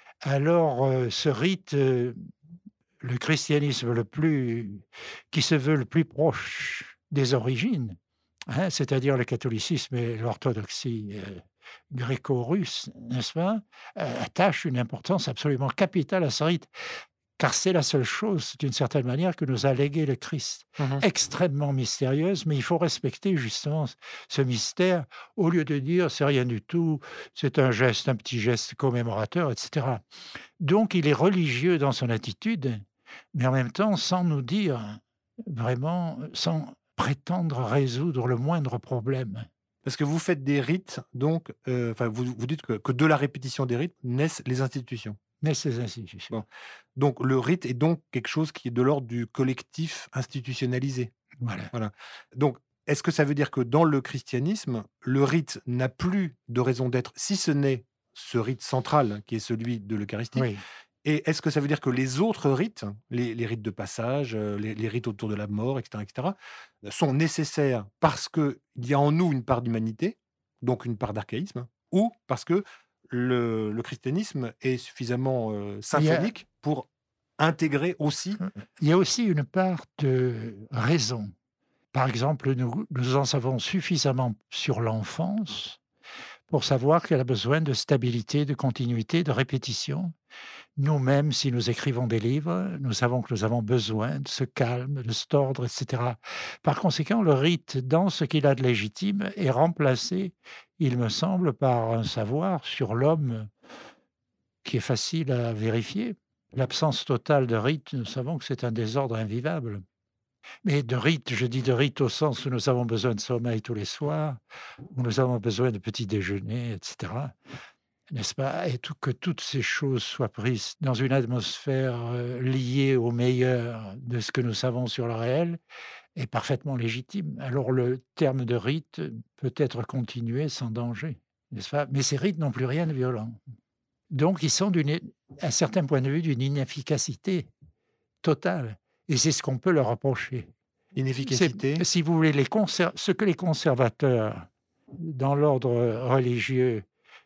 Alors, heu, ce rite, heu, le christianisme le plus qui se veut le plus proche des origines, hein, c'est-à-dire le catholicisme et l'orthodoxie, heu, gréco-russe, n'est-ce pas? Heu, attache une importance absolument capitale à ce rite, car c'est la seule chose, d'une certaine manière, que nous a légué le Christ. Mmh. Extrêmement mystérieuse, mais il faut respecter justement ce ce mystère, au lieu de dire: «C'est rien du tout, c'est un geste, un petit geste commémorateur» et cetera. Donc il est religieux dans son attitude, mais en même temps sans nous dire vraiment, sans prétendre résoudre le moindre problème. Parce que vous faites des rites donc, heu, enfin vous vous dites que que de la répétition des rites naissent les institutions. Mais ces institutions, Bon, donc le rite est donc quelque chose qui est de l'ordre du collectif institutionnalisé. voilà. Voilà. Donc est-ce que ça veut dire que dans le christianisme, le rite n'a plus de raison d'être, si ce n'est ce rite central qui est celui de l'Eucharistie? Oui, Et est-ce que ça veut dire que les autres rites, les les rites de passage, heu, les les rites autour de la mort et cetera et cetera, sont nécessaires parce qu'il y a en nous une part d'humanité, donc une part d'archaïsme, ou parce que le, le christianisme est suffisamment euh, Il y a, symphonique pour intégrer aussi. il y a aussi une part de raison. Par exemple, nous, nous en savons suffisamment sur l'enfance pour savoir qu'elle a besoin de stabilité, de continuité, de répétition. Nous-mêmes, si nous écrivons des livres, nous savons que nous avons besoin de ce calme, de cet ordre, et cetera. Par conséquent, le rite, dans ce qu'il a de légitime, est remplacé, il me semble, par un savoir sur l'homme qui est facile à vérifier. L'absence totale de rite, nous savons que c'est un désordre invivable. Mais de rite, je dis de rite au sens où nous avons besoin de sommeil tous les soirs, où nous avons besoin de petit déjeuner, et cetera. N'est-ce pas? Et tout, que toutes ces choses soient prises dans une atmosphère euh, liée au meilleur de ce que nous savons sur le réel est parfaitement légitime. Alors le terme de rite peut être continué sans danger, n'est-ce pas? Mais ces rites n'ont plus rien de violent. Donc ils sont, d'une, à certains points de vue, d'une inefficacité totale. Et c'est ce qu'on peut leur reprocher. Inefficacité. C'est, si vous voulez, les conser- ce que les conservateurs, dans l'ordre religieux,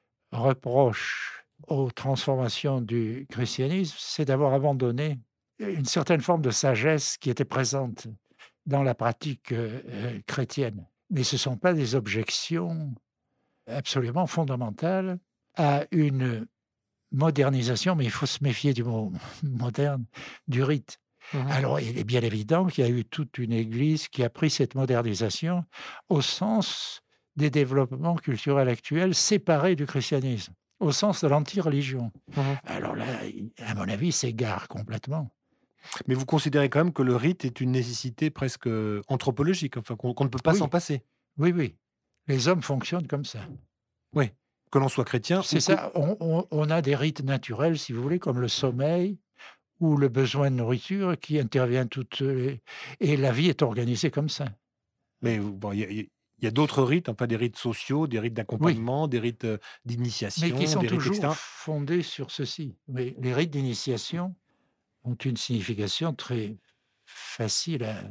reprochent aux transformations du christianisme, c'est d'avoir abandonné une certaine forme de sagesse qui était présente dans la pratique euh, euh, chrétienne. Mais ce ne sont pas des objections absolument fondamentales à une modernisation, mais il faut se méfier du mot moderne, du rite. Mhm. Alors, il est bien évident qu'il y a eu toute une Église qui a pris cette modernisation au sens des développements culturels actuels séparés du christianisme, au sens de l'anti-religion. Mhm. Alors là, à mon avis, s'égare complètement. Mais vous considérez quand même que le rite est une nécessité presque euh, anthropologique, enfin qu'on qu'on ne peut pas Oui. s'en passer. Oui, oui. Les hommes fonctionnent comme ça. Oui, que l'on soit chrétien. C'est ou que- ça. On, on- on a des rites naturels, si vous voulez, comme le sommeil ou le besoin de nourriture qui intervient toutes les... Et la vie est organisée comme ça. Mais bon, il y a, il y a d'autres rites, enfin des rites sociaux, des rites d'accompagnement, des rites euh, Mais d'initiation, qui sont des rites, toujours et cetera. fondés sur ceci. Oui, les rites d'initiation ont une signification très facile à,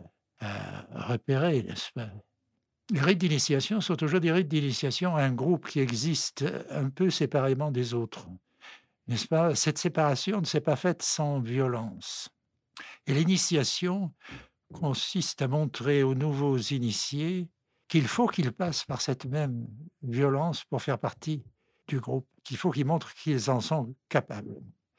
à repérer, n'est-ce pas? Les rites d'initiation sont toujours des rites d'initiation à un groupe qui existe un peu séparément des autres, n'est-ce pas? Cette séparation ne s'est pas faite sans violence. Et l'initiation consiste à montrer aux nouveaux initiés qu'il faut qu'ils passent par cette même violence pour faire partie du groupe, qu'il faut qu'ils montrent qu'ils en sont capables.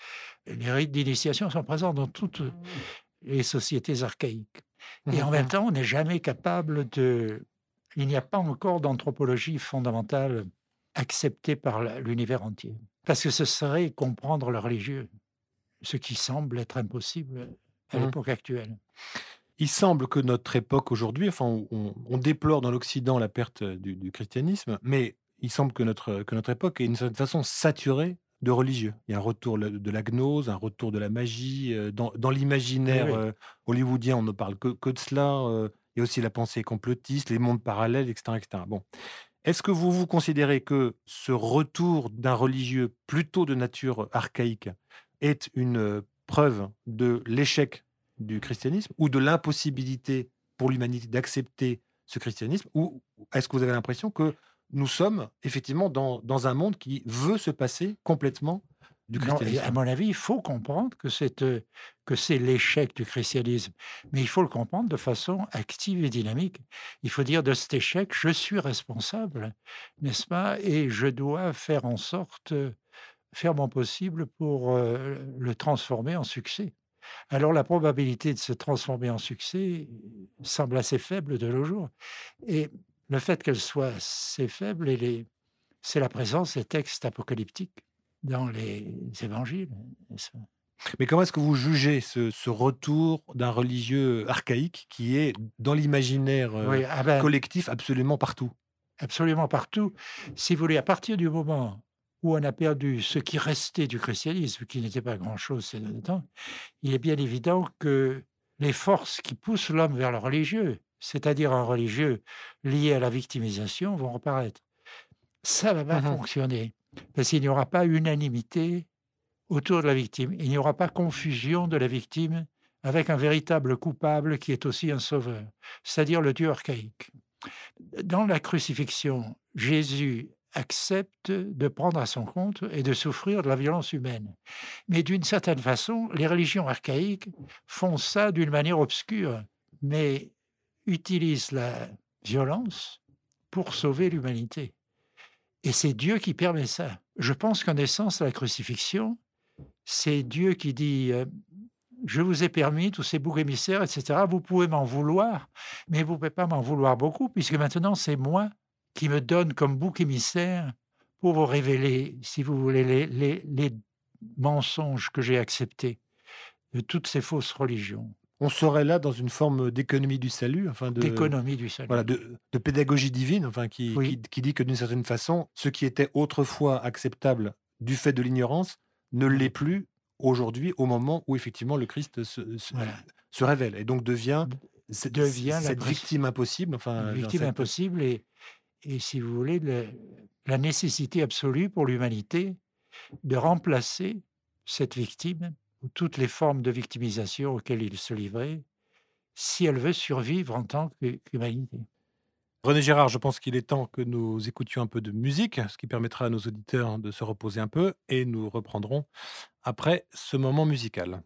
Les rites d'initiation sont présents dans toutes les sociétés archaïques. Et en même temps, on n'est jamais capable de... Il n'y a pas encore d'anthropologie fondamentale acceptée par la- l'univers entier. Parce que ce serait comprendre le religieux, ce qui semble être impossible à Mhm. l'époque actuelle. Il semble que notre époque aujourd'hui, enfin, on, on déplore dans l'Occident la perte du, du christianisme, mais il semble que notre, que notre époque est d'une certaine façon saturée de religieux. Il y a un retour le- de la gnose, un retour de la magie. euh, Dans, dans l'imaginaire Oui, oui. euh, hollywoodien, on ne parle que, que de cela. euh, Il y a aussi la pensée complotiste, les mondes parallèles, et cetera, et cetera. Bon. Est-ce que vous vous considérez que ce retour d'un religieux plutôt de nature archaïque est une euh, preuve de l'échec du christianisme ou de l'impossibilité pour l'humanité d'accepter ce christianisme? Ou est-ce que vous avez l'impression que nous sommes effectivement dans, dans un monde qui veut se passer complètement du Non, et à christianisme? mon avis, il faut comprendre que c'est, euh, que c'est l'échec du christianisme. Mais il faut le comprendre de façon active et dynamique. Il faut dire de cet échec, je suis responsable, n'est-ce pas? Et je dois faire en sorte, euh, faire mon possible pour euh, le transformer en succès. Alors la probabilité de se transformer en succès semble assez faible de nos jours. Et le fait qu'elle soit assez faible, elle est- c'est la présence des textes apocalyptiques dans les évangiles, n'est-ce pas? Mais comment est-ce que vous jugez ce, ce retour d'un religieux archaïque qui est dans l'imaginaire euh, Oui, ah ben, collectif absolument partout? absolument partout. Si vous voulez, à partir du moment où on a perdu ce qui restait du christianisme, qui n'était pas grand-chose ces derniers temps, il est bien évident que les forces qui poussent l'homme vers le religieux, c'est-à-dire un religieux lié à la victimisation, vont reparaître. Ça va pas Mhm. fonctionner, parce qu'il n'y aura pas unanimité autour de la victime. Il n'y aura pas confusion de la victime avec un véritable coupable qui est aussi un sauveur, c'est-à-dire le Dieu archaïque. Dans la crucifixion, Jésus accepte de prendre à son compte et de souffrir de la violence humaine. Mais d'une certaine façon, les religions archaïques font ça d'une manière obscure, mais utilisent la violence pour sauver l'humanité. Et c'est Dieu qui permet ça. Je pense qu'en essence, la crucifixion, c'est Dieu qui dit euh, je vous ai permis tous ces boucs émissaires, et cetera. Vous pouvez m'en vouloir, mais vous ne pouvez pas m'en vouloir beaucoup, puisque maintenant, c'est moi qui me donne comme bouc émissaire pour vous révéler, si vous voulez, les, les, les mensonges que j'ai acceptés de toutes ces fausses religions, On serait là dans une forme d'économie du salut, enfin de, d'économie du salut. voilà, de, de pédagogie divine, enfin qui, Oui. qui, qui dit que d'une certaine façon, ce qui était autrefois acceptable du fait de l'ignorance ne Oui. l'est plus aujourd'hui au moment où effectivement le Christ se, se, Voilà. se révèle et donc devient cette, Devient la cette pré- victime impossible. Enfin, Une genre victime cette- impossible et, et, si vous voulez, le- la nécessité absolue pour l'humanité de remplacer cette victime ou toutes les formes de victimisation auxquelles il se livrait, si elle veut survivre en tant que- qu'humanité. René Girard, je pense qu'il est temps que nous écoutions un peu de musique, ce qui permettra à nos auditeurs de se reposer un peu et nous reprendrons après ce moment musical.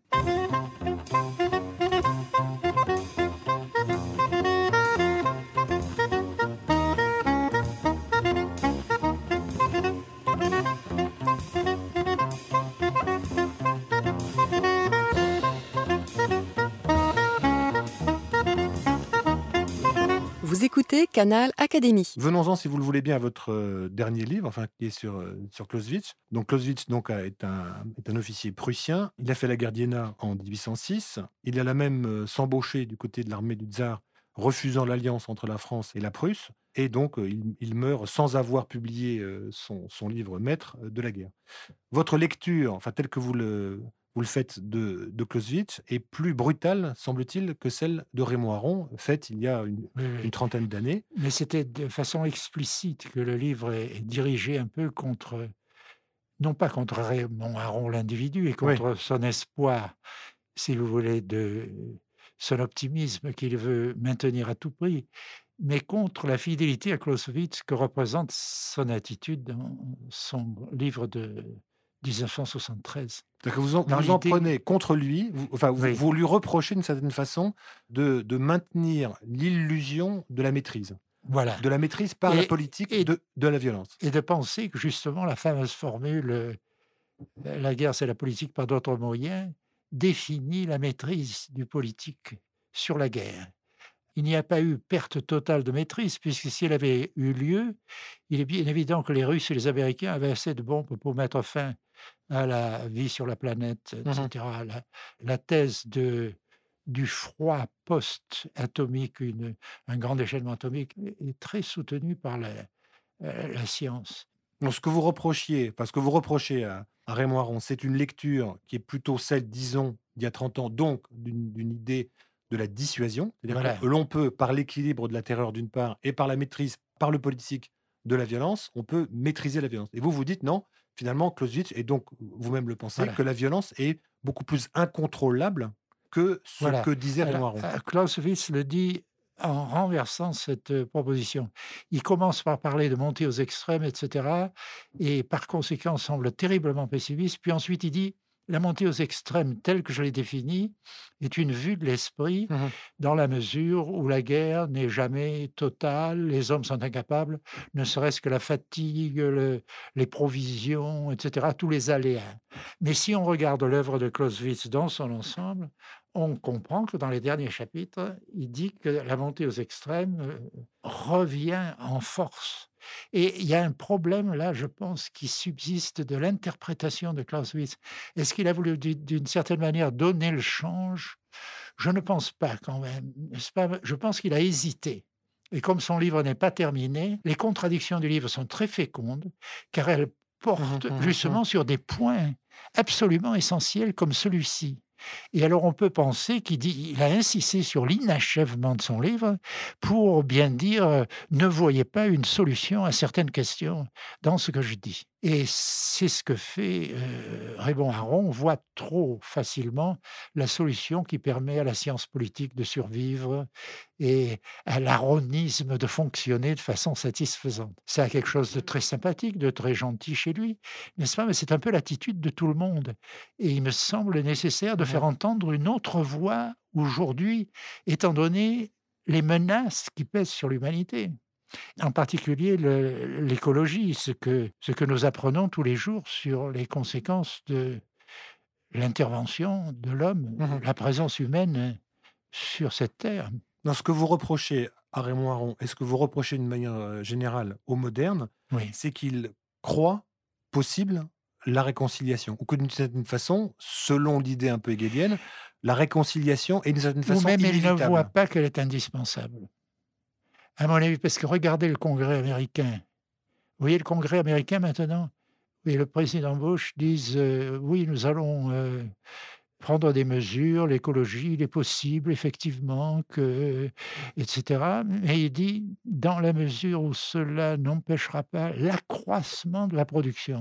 Vous écoutez Canal Académie. Venons-en, si vous le voulez bien, à votre euh, dernier livre, enfin, qui est sur, euh, sur Clausewitz. Donc, Clausewitz donc, a- est, un, est un officier prussien. Il a fait la guerre d'Iéna en mille huit cent six. Il alla même euh, s'embaucher du côté de l'armée du tsar, refusant l'alliance entre la France et la Prusse. Et donc, euh, il, il meurt sans avoir publié euh, son, son livre maître euh, de la guerre. Votre lecture, enfin, telle que vous le, vous le faites de, de Clausewitz, est plus brutale, semble-t-il, que celle de Raymond Aron, faite il y a une, Oui, oui. une trentaine d'années. Mais c'était de façon explicite que le livre est est dirigé un peu contre, non pas contre Raymond Aron l'individu et contre son espoir, si vous voulez, de son optimisme qu'il veut maintenir à tout prix, mais contre la fidélité à Clausewitz que représente son attitude dans son livre de dix-neuf cent soixante-treize. C'est-à-dire que vous en, Dans vous en l'idée- prenez contre lui, vous, enfin, vous, Oui. vous lui reprochez d'une certaine façon de, de maintenir l'illusion de la maîtrise, Voilà. de la maîtrise par la Et- politique et- de, de la violence. Et de penser que justement la fameuse formule euh, la guerre, c'est la politique par d'autres moyens, définit la maîtrise du politique sur la guerre. Il n'y a pas eu perte totale de maîtrise, puisque si elle avait eu lieu, il est bien évident que les Russes et les Américains avaient assez de bombes pour mettre fin à la vie sur la planète, et cetera. La, la thèse de, du froid post-atomique, une- un grand déchaînement atomique, est est très soutenue par la, euh, la science. Donc, ce que vous reprochiez, enfin, ce que vous reprochez à, à Raymond Aron, c'est une lecture qui est plutôt celle, disons, d'il y a trente ans, donc d'une d'une idée de la dissuasion. C'est-à-dire Voilà. que l'on peut, par l'équilibre de la terreur d'une part et par la maîtrise, par le politique de la violence, on peut maîtriser la violence. Et vous, vous dites non, finalement, Clausewitz, et donc vous-même le pensez, Voilà. que la violence est beaucoup plus incontrôlable que ce Voilà. que disait Raymond Alors, Aron. euh, Clausewitz le dit en renversant cette euh, proposition. Il commence par parler de montée aux extrêmes, et cetera, et par conséquent semble terriblement pessimiste. Puis ensuite, il dit la montée aux extrêmes, telle que je l'ai définie, est une vue de l'esprit, Mhm. dans la mesure où la guerre n'est jamais totale, les hommes sont incapables, ne serait-ce que la fatigue, le- les provisions, et cetera, tous les aléas. Mais si on regarde l'œuvre de Clausewitz dans son ensemble, on comprend que dans les derniers chapitres, il dit que la montée aux extrêmes euh, revient en force. Et il y a un problème là, je pense, qui subsiste de l'interprétation de Clausewitz. Est-ce qu'il a voulu, d'u- d'une certaine manière, donner le change? Je ne pense pas quand même. N'est-ce pas? Je pense qu'il a hésité. Et comme son livre n'est pas terminé, les contradictions du livre sont très fécondes, car elles portent Mhm, mhm, justement sur des points absolument essentiels comme celui-ci. Et alors on peut penser qu'il dit, il a insisté sur l'inachèvement de son livre pour bien dire, euh, ne voyez pas une solution à certaines questions dans ce que je dis. Et c'est ce que fait, heu, Raymond Aron voit trop facilement la solution qui permet à la science politique de survivre et à l'aronisme de fonctionner de façon satisfaisante. Ça a quelque chose de très sympathique, de très gentil chez lui, n'est-ce pas? Mais c'est un peu l'attitude de tout le monde et il me semble nécessaire de Mmh. faire entendre une autre voix aujourd'hui, étant donné les menaces qui pèsent sur l'humanité. En particulier le l'écologie, ce que ce que nous apprenons tous les jours sur les conséquences de l'intervention de l'homme, Mmh. la présence humaine sur cette terre. Dans ce que vous reprochez à Raymond Aron et ce que vous reprochez d'une manière, heu, générale aux modernes, Oui. c'est qu'ils croient possible la réconciliation ou que d'une certaine façon, selon l'idée un peu hegelienne, la réconciliation est d'une certaine Ou façon même il ne voit inévitable. pas qu'elle est indispensable. À mon avis, parce que regardez le Congrès américain. Vous voyez le Congrès américain maintenant? Et le président Bush disent, heu: «Oui, nous allons, heu, prendre des mesures, l'écologie, il est possible effectivement que» et cetera. Mais il dit: «Dans la mesure où cela n'empêchera pas l'accroissement de la production».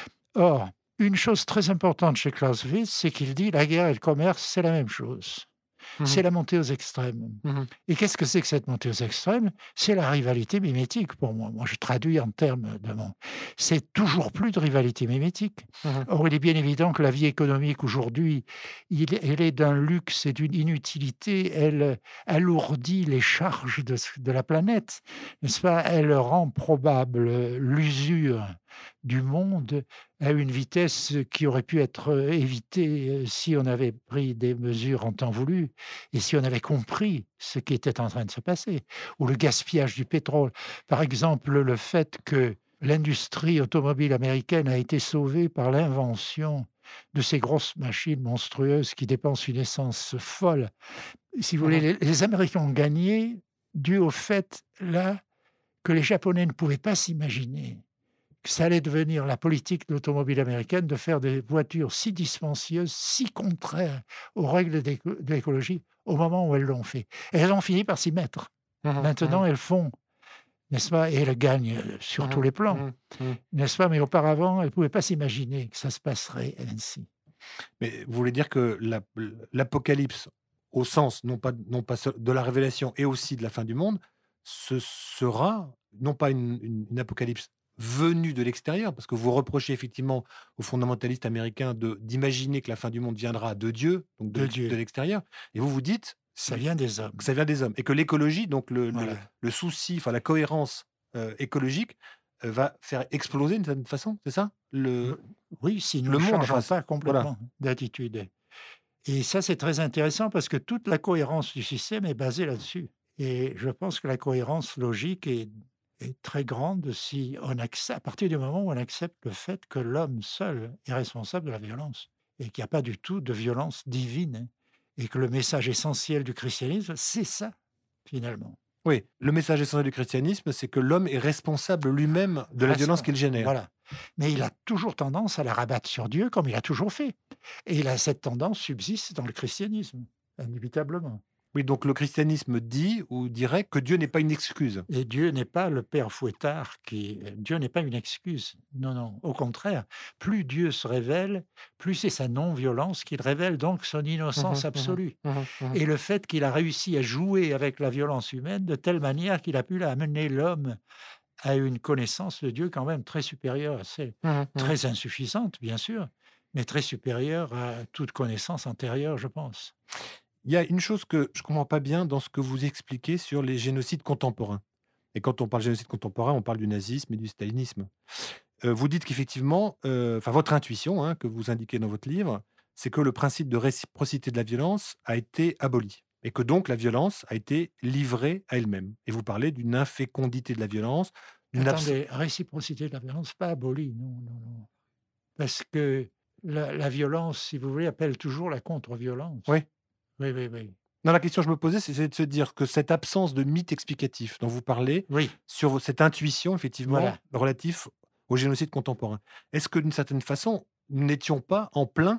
Or, une chose très importante chez Clausewitz, c'est qu'il dit: «La guerre et le commerce, c'est la même chose. Mmh C'est mh. la montée aux extrêmes». Mmh. Et qu'est-ce que c'est que cette montée aux extrêmes? C'est la rivalité mimétique pour moi. Moi, je traduis en termes de mon c'est toujours plus de rivalité mimétique. Mmh. Or, il est bien évident que la vie économique aujourd'hui, il est elle est d'un luxe et d'une inutilité. Elle alourdit les charges de ce de la planète, n'est-ce pas? Elle rend probable l'usure du monde à une vitesse qui aurait pu être, heu, évitée, heu, si on avait pris des mesures en temps voulu et si on avait compris ce qui était en train de se passer. Ou le gaspillage du pétrole. Par exemple, le fait que l'industrie automobile américaine a été sauvée par l'invention de ces grosses machines monstrueuses qui dépensent une essence folle. Si vous voulez, Mmh. les les Américains ont gagné dû au fait, là, que les Japonais ne pouvaient pas s'imaginer que ça allait devenir la politique de l'automobile américaine de faire des voitures si dispendieuses, si contraires aux règles d'éco de l'écologie au moment où elles l'ont fait. Et elles ont fini par s'y mettre. Mmh. Maintenant, Mmh. elles font, n'est-ce pas? Et elles gagnent, heu, sur tous Mmh. les plans, Mmh. Mmh. n'est-ce pas? Mais auparavant, elles ne pouvaient pas s'imaginer que ça se passerait ainsi. Mais vous voulez dire que l'ap l'apocalypse, au sens non pas non pas seul de la révélation et aussi de la fin du monde, ce sera non pas une une une apocalypse venue de l'extérieur, parce que vous reprochez effectivement aux fondamentalistes américains de d'imaginer que la fin du monde viendra de Dieu, donc de De l'ex de Dieu, l'extérieur et vous vous dites ça vient des hommes. que ça vient des hommes et que l'écologie, donc le le Voilà. le souci, enfin la cohérence, heu, écologique, heu, va faire exploser d'une certaine façon, c'est ça? V Le oui, si nous le ne monde, enfin changeons c pas voilà. complètement d'attitude. Et ça, c'est très intéressant parce que toute la cohérence du système est basée là-dessus. Et je pense que la cohérence logique est est très grande si on accepte à partir du moment où on accepte le fait que l'homme seul est responsable de la violence et qu'il n'y a pas du tout de violence divine et que le message essentiel du christianisme, c'est ça, finalement. Oui, le message essentiel du christianisme, c'est que l'homme est responsable lui-même de la violence Respon qu'il génère. Voilà. Mais il a toujours tendance à la rabattre sur Dieu comme il a toujours fait. Et il a cette tendance subsiste dans le christianisme, indubitablement. Oui, donc le christianisme dit ou dirait que Dieu n'est pas une excuse. Et Dieu n'est pas le père fouettard qui Dieu n'est pas une excuse. Non, non, au contraire, plus Dieu se révèle, plus c'est sa non-violence qu'il révèle donc son Mmh innocence mh, mmh absolue. mh, mmh mh. Et le fait qu'il a réussi à jouer avec la violence humaine de telle manière qu'il a pu amener l'homme à une connaissance de Dieu quand même très supérieure à celle Mmh mh. très insuffisante bien sûr, mais très supérieure à toute connaissance antérieure, je pense. Il y a une chose que je comprends pas bien dans ce que vous expliquez sur les génocides contemporains et quand on parle génocide contemporain, on parle du nazisme et du stalinisme. Heu, vous dites qu'effectivement, heu, enfin votre intuition, hein, que vous indiquez dans votre livre, c'est que le principe de réciprocité de la violence a été aboli et que donc la violence a été livrée à elle-même et vous parlez d'une infécondité de la violence, d'une abs Attendez, réciprocité de la violence, pas abolie, non, non, non. Parce que la la violence, si vous voulez, appelle toujours la contre-violence. oui. Oui, oui, oui. Non, la question que je me posais, c'est c'est de se dire que cette absence de mythe explicatif dont vous parlez, Oui, sur vos cette intuition effectivement voilà. relatif au génocide contemporain. Est-ce que d'une certaine façon, nous n'étions pas en plein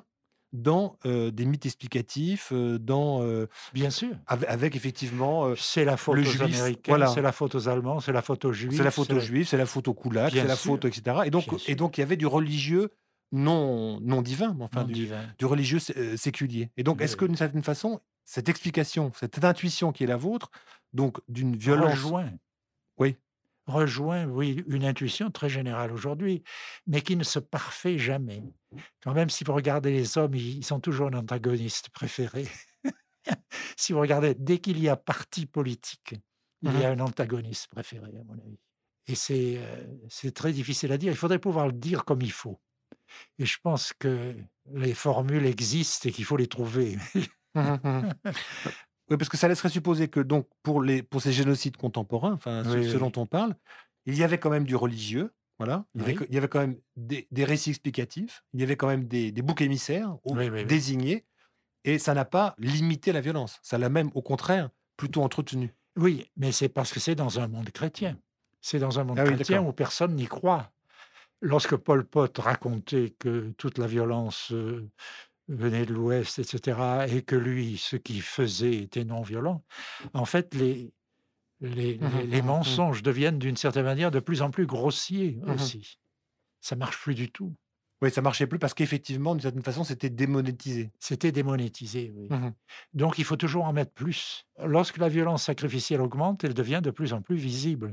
dans euh, des mythes explicatifs, euh, dans, euh, Bien sûr. avec, avec effectivement euh, C'est la faute le aux juif, Américains, c'est voilà, la faute aux Allemands, c'est la faute aux c'est la Juifs, faute aux c'est juifs, c'est la faute aux koulaks, c'est bien la faute, sûr, et cetera. Et donc, bien et sûr, donc il y avait du religieux non, non divin, mais enfin non du, divin. du religieux sé- euh, séculier. Et donc, Oui, est-ce que oui. d'une certaine façon, cette explication, cette intuition qui est la vôtre, donc d'une violence, Rejoint, oui, rejoint, oui, une intuition très générale aujourd'hui, mais qui ne se parfait jamais. Quand même, si vous regardez les hommes, ils ils sont toujours un antagoniste préféré. Si vous regardez, dès qu'il y a parti politique, il y mhm, a un antagoniste préféré, à mon avis. Et c'est, heu, c'est très difficile à dire. Il faudrait pouvoir le dire comme il faut. Et je pense que les formules existent et qu'il faut les trouver. mhm, mhm. Oui, parce que ça laisserait supposer que donc pour les pour ces génocides contemporains, enfin ce, Oui, ce dont oui. on parle, il y avait quand même du religieux, voilà. Il y avait, que- Oui. il y avait quand même des, des récits explicatifs, il y avait quand même des, des boucs émissaires au- Oui, oui, oui. désignés, et ça n'a pas limité la violence. Ça l'a même, au contraire, plutôt entretenu. Oui, mais c'est parce que c'est dans un monde chrétien. C'est dans un monde Ah oui, chrétien d'accord. où personne n'y croit. Lorsque Pol Pot racontait que toute la violence, heu, venait de l'Ouest et cetera et que lui, ce qu'il faisait était non violent, en fait, les les Mhm, les les mhm, mhm, mensonges deviennent d'une certaine manière de plus en plus grossiers mhm. aussi. Ça marche plus du tout. Oui, ça marchait plus parce qu'effectivement, d'une certaine façon, c'était démonétisé. C'était démonétisé, oui. Mhm. Donc il faut toujours en mettre plus. Lorsque la violence sacrificielle augmente, elle devient de plus en plus visible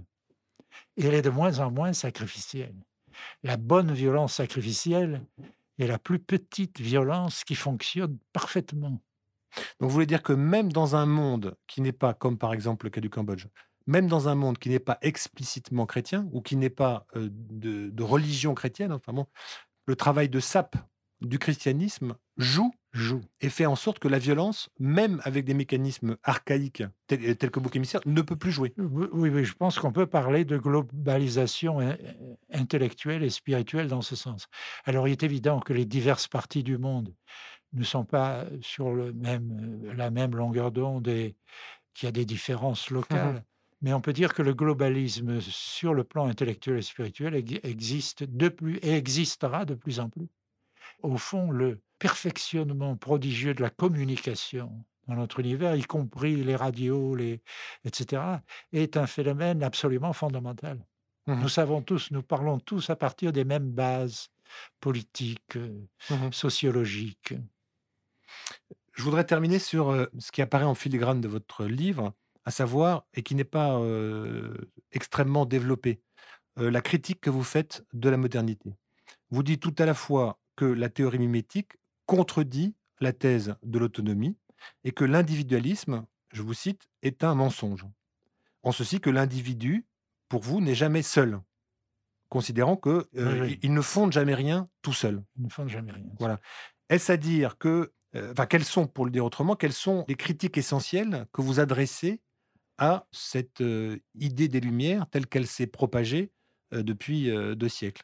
et elle est de moins en moins sacrificielle. La bonne violence sacrificielle est la plus petite violence qui fonctionne parfaitement. Donc, vous voulez dire que même dans un monde qui n'est pas, comme par exemple le cas du Cambodge, même dans un monde qui n'est pas explicitement chrétien ou qui n'est pas euh, de, de religion chrétienne, enfin bon, le travail de sape du christianisme joue Joue. et fait en sorte que la violence, même avec des mécanismes archaïques tels, tels que bouc émissaire, ne peut plus jouer. Oui, oui, oui, je pense qu'on peut parler de globalisation in- intellectuelle et spirituelle dans ce sens. Alors, il est évident que les diverses parties du monde ne sont pas sur le même, euh, la même longueur d'onde et qu'il y a des différences Mhm. locales. Mais on peut dire que le globalisme sur le plan intellectuel et spirituel ex- existe de plus et existera de plus en plus. Au fond, le perfectionnement prodigieux de la communication dans notre univers, y compris les radios, les et cetera, est un phénomène absolument fondamental. Nous Mhm. savons tous, nous parlons tous à partir des mêmes bases politiques, heu, Mhm. sociologiques. Je voudrais terminer sur euh, ce qui apparaît en filigrane de votre livre, à savoir, et qui n'est pas euh, extrêmement développé, euh, la critique que vous faites de la modernité. Vous dites tout à la fois que la théorie mimétique contredit la thèse de l'autonomie et que l'individualisme, je vous cite, est un mensonge. En ceci que l'individu, pour vous, n'est jamais seul, considérant que Oui, euh, il oui, il ne fonde jamais rien tout seul. ils ne font jamais rien. Voilà. Est-ce à dire que, euh, enfin, quelles sont, pour le dire autrement, quelles sont les critiques essentielles que vous adressez à cette euh, idée des Lumières telle qu'elle s'est propagée euh, depuis euh, deux siècles?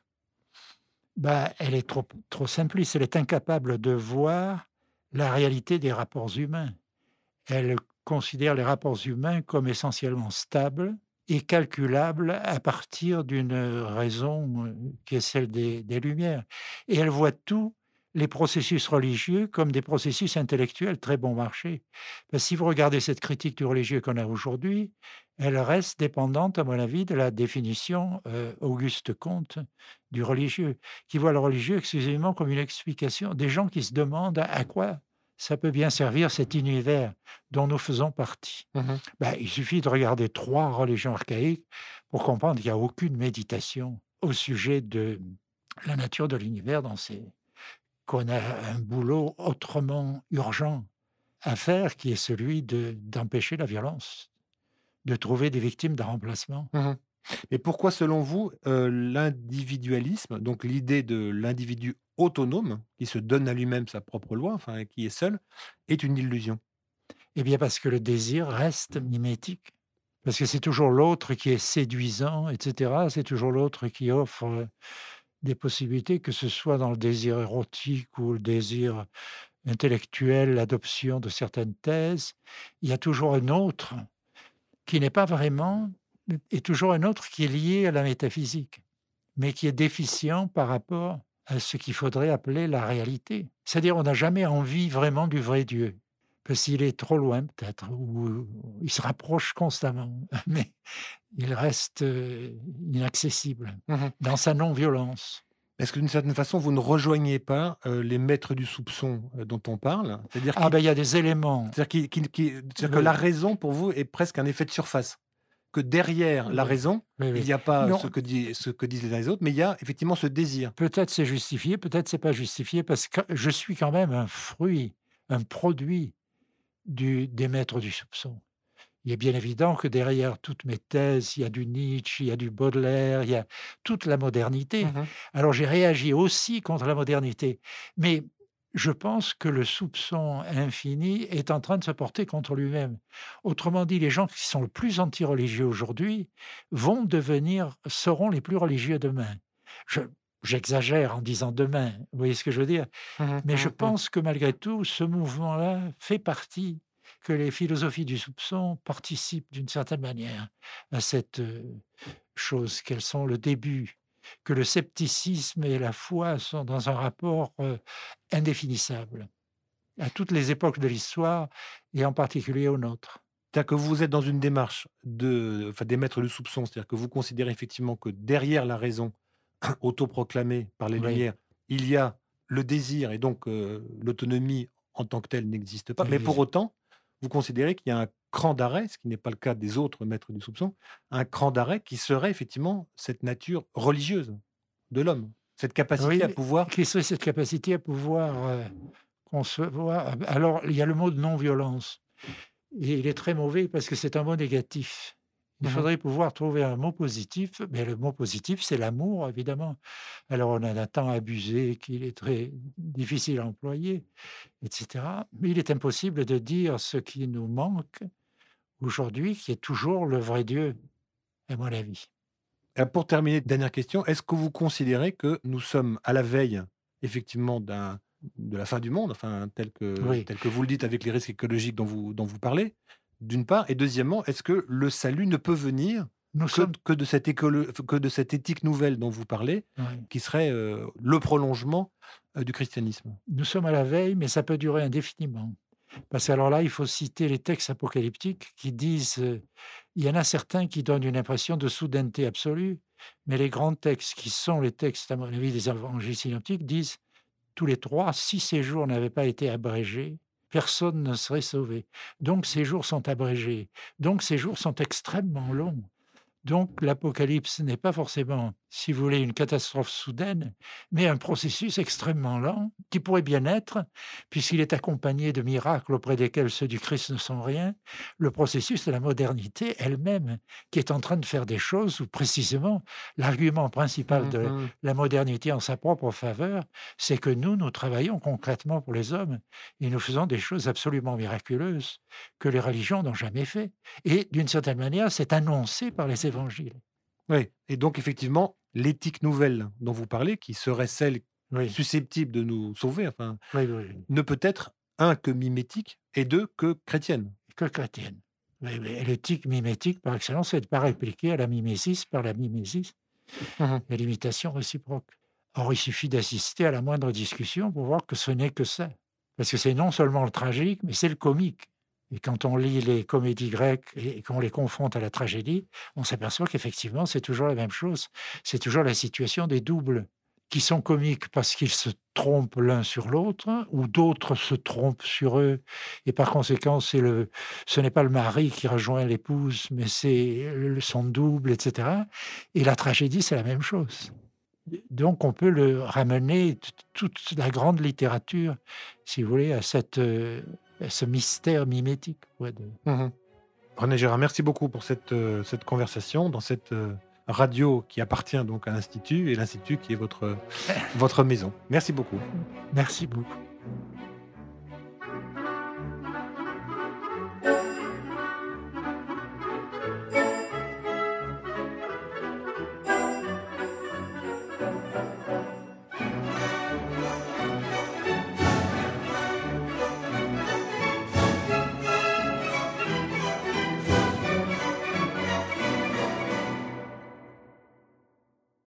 Bah, elle est trop trop simpliste, elle est incapable de voir la réalité des rapports humains. Elle considère les rapports humains comme essentiellement stables et calculables à partir d'une raison, heu, qui est celle des des Lumières et elle voit tous les processus religieux comme des processus intellectuels très bon marché. Parce que si vous regardez cette critique du religieux qu'on a aujourd'hui, elle reste dépendante, à mon avis, de la définition, heu, Auguste Comte du religieux, qui voit le religieux exclusivement comme une explication. Des gens qui se demandent à à quoi ça peut bien servir cet univers dont nous faisons partie. Mhm. Ben, il suffit de regarder trois religions archaïques pour comprendre qu'il n'y a aucune méditation au sujet de la nature de l'univers dans ces qu'on a un boulot autrement urgent à faire qui est celui de d'empêcher la violence, de trouver des victimes de remplacement. Mhm. Et pourquoi, selon vous, heu, l'individualisme, donc l'idée de l'individu autonome, qui se donne à lui-même sa propre loi, enfin qui est seul, est une illusion? Eh bien parce que le désir reste mimétique, parce que c'est toujours l'autre qui est séduisant et cetera. C'est toujours l'autre qui offre, heu, des possibilités, que ce soit dans le désir érotique ou le désir intellectuel, l'adoption de certaines thèses. Il y a toujours un autre qui n'est pas vraiment et toujours un autre qui est lié à la métaphysique, mais qui est déficient par rapport à ce qu'il faudrait appeler la réalité. C'est-à-dire, on n'a jamais envie vraiment du vrai Dieu, parce qu'il est trop loin peut-être, ou il se rapproche constamment, mais il reste, heu, inaccessible Mmh. dans sa non-violence. Est-ce que d'une certaine façon, vous ne rejoignez pas, heu, les maîtres du soupçon, heu, dont on parle? C'est-à-dire Ah qui ben, il y a des éléments. c'est-à-dire qui qui qui c'est-à-dire que Oui, la raison pour vous est presque un effet de surface? Que derrière la oui, raison, oui, il oui. n'y a pas Non, ce que dit ce que disent les uns et les autres, mais il y a effectivement ce désir. peut-être c'est justifié, peut-être c'est pas justifié parce que je suis quand même un fruit, un produit du des maîtres du soupçon. Il est bien évident que derrière toutes mes thèses, il y a du Nietzsche, il y a du Baudelaire, il y a toute la modernité. Mmh. Alors j'ai réagi aussi contre la modernité, mais je pense que le soupçon infini est en train de se porter contre lui-même. Autrement dit, les gens qui sont le plus anti-religieux aujourd'hui vont devenir seront les plus religieux demain. Je J'exagère en disant demain, vous voyez ce que je veux dire? Mmh mh. Mais je Mmh mh. pense que malgré tout, ce mouvement-là fait partie, que les philosophies du soupçon participent d'une certaine manière à cette, heu, chose, qu'elles sont le début, que le scepticisme et la foi sont dans un rapport, heu, indéfinissable, à toutes les époques de l'histoire et en particulier aux nôtres. C'est-à-dire que vous êtes dans une démarche de enfin d'émettre le soupçon, c'est-à-dire que vous considérez effectivement que derrière la raison autoproclamée par les Oui, Lumières, il y a le désir et donc heu, l'autonomie en tant que telle n'existe pas. Mais pour ex autant, vous considérez qu'il y a un cran d'arrêt, ce qui n'est pas le cas des autres maîtres du soupçon, un cran d'arrêt qui serait effectivement cette nature religieuse de l'homme, cette capacité à oui, pouvoir qui serait cette capacité à pouvoir, heu, concevoir alors il y a le mot de non-violence. Et il est très mauvais parce que c'est un mot négatif. Il mmh mh, faudrait pouvoir trouver un mot positif, mais le mot positif, c'est l'amour, évidemment. Alors on en a tant abusé qu'il est très difficile à employer, et cetera. Mais il est impossible de dire ce qui nous manque aujourd'hui, qui est toujours le vrai Dieu, à mon avis. et pour terminer, dernière question, est-ce que vous considérez que nous sommes à la veille effectivement d'un de la fin du monde, enfin tel que Oui, tel que vous le dites avec les risques écologiques dont vous dont vous parlez, d'une part et deuxièmement, est-ce que le salut ne peut venir nous que sommes d que de cette écolo que de cette éthique nouvelle dont vous parlez, oui, qui serait, heu, le prolongement, heu, du christianisme? nous sommes à la veille, mais ça peut durer indéfiniment. Parce que alors là, il faut citer les textes apocalyptiques qui disent, heu, il y en a certains qui donnent une impression de soudaineté absolue, mais les grands textes qui sont les textes, à mon avis, des évangiles synoptiques disent tous les trois, si ces jours n'avaient pas été abrégés, personne ne serait sauvé. Donc ces jours sont abrégés, donc ces jours sont extrêmement longs. Donc l'Apocalypse n'est pas forcément, si vous voulez, une catastrophe soudaine, mais un processus extrêmement lent qui pourrait bien être, puisqu'il est accompagné de miracles auprès desquels ceux du Christ ne sont rien, le processus de la modernité elle-même, qui est en train de faire des choses où précisément l'argument principal Mmh de mh. la modernité en sa propre faveur, c'est que nous, nous travaillons concrètement pour les hommes et nous faisons des choses absolument miraculeuses que les religions n'ont jamais fait. Et d'une certaine manière, c'est annoncé par les évangiles. Oui et donc effectivement, l'éthique nouvelle dont vous parlez, qui serait celle Oui, susceptible de nous sauver, enfin, oui, oui, oui, ne peut être, un que mimétique et deux que chrétienne. que chrétienne. Oui, oui, et l'éthique mimétique par excellence, c'est de pas répliquer à la mimésis par la mimésis Mmh mh. et l'imitation réciproque. Or, il suffit d'assister à la moindre discussion pour voir que ce n'est que ça. Parce que c'est non seulement le tragique, mais c'est le comique. Et quand on lit les comédies grecques et qu'on les confronte à la tragédie, on s'aperçoit qu'effectivement, c'est toujours la même chose. C'est toujours la situation des doubles qui sont comiques parce qu'ils se trompent l'un sur l'autre ou d'autres se trompent sur eux et par conséquent, c'est le ce n'est pas le mari qui rejoint l'épouse, mais c'est le son double et cetera et la tragédie, c'est la même chose. Donc on peut le ramener t toute la grande littérature, si vous voulez, à cette, heu, à ce mystère mimétique, quoi, de Mmh. René Gérard, merci beaucoup pour cette, heu, cette conversation dans cette, heu, radio qui appartient donc à l'institut et l'institut qui est votre, votre maison. Merci beaucoup. merci beaucoup.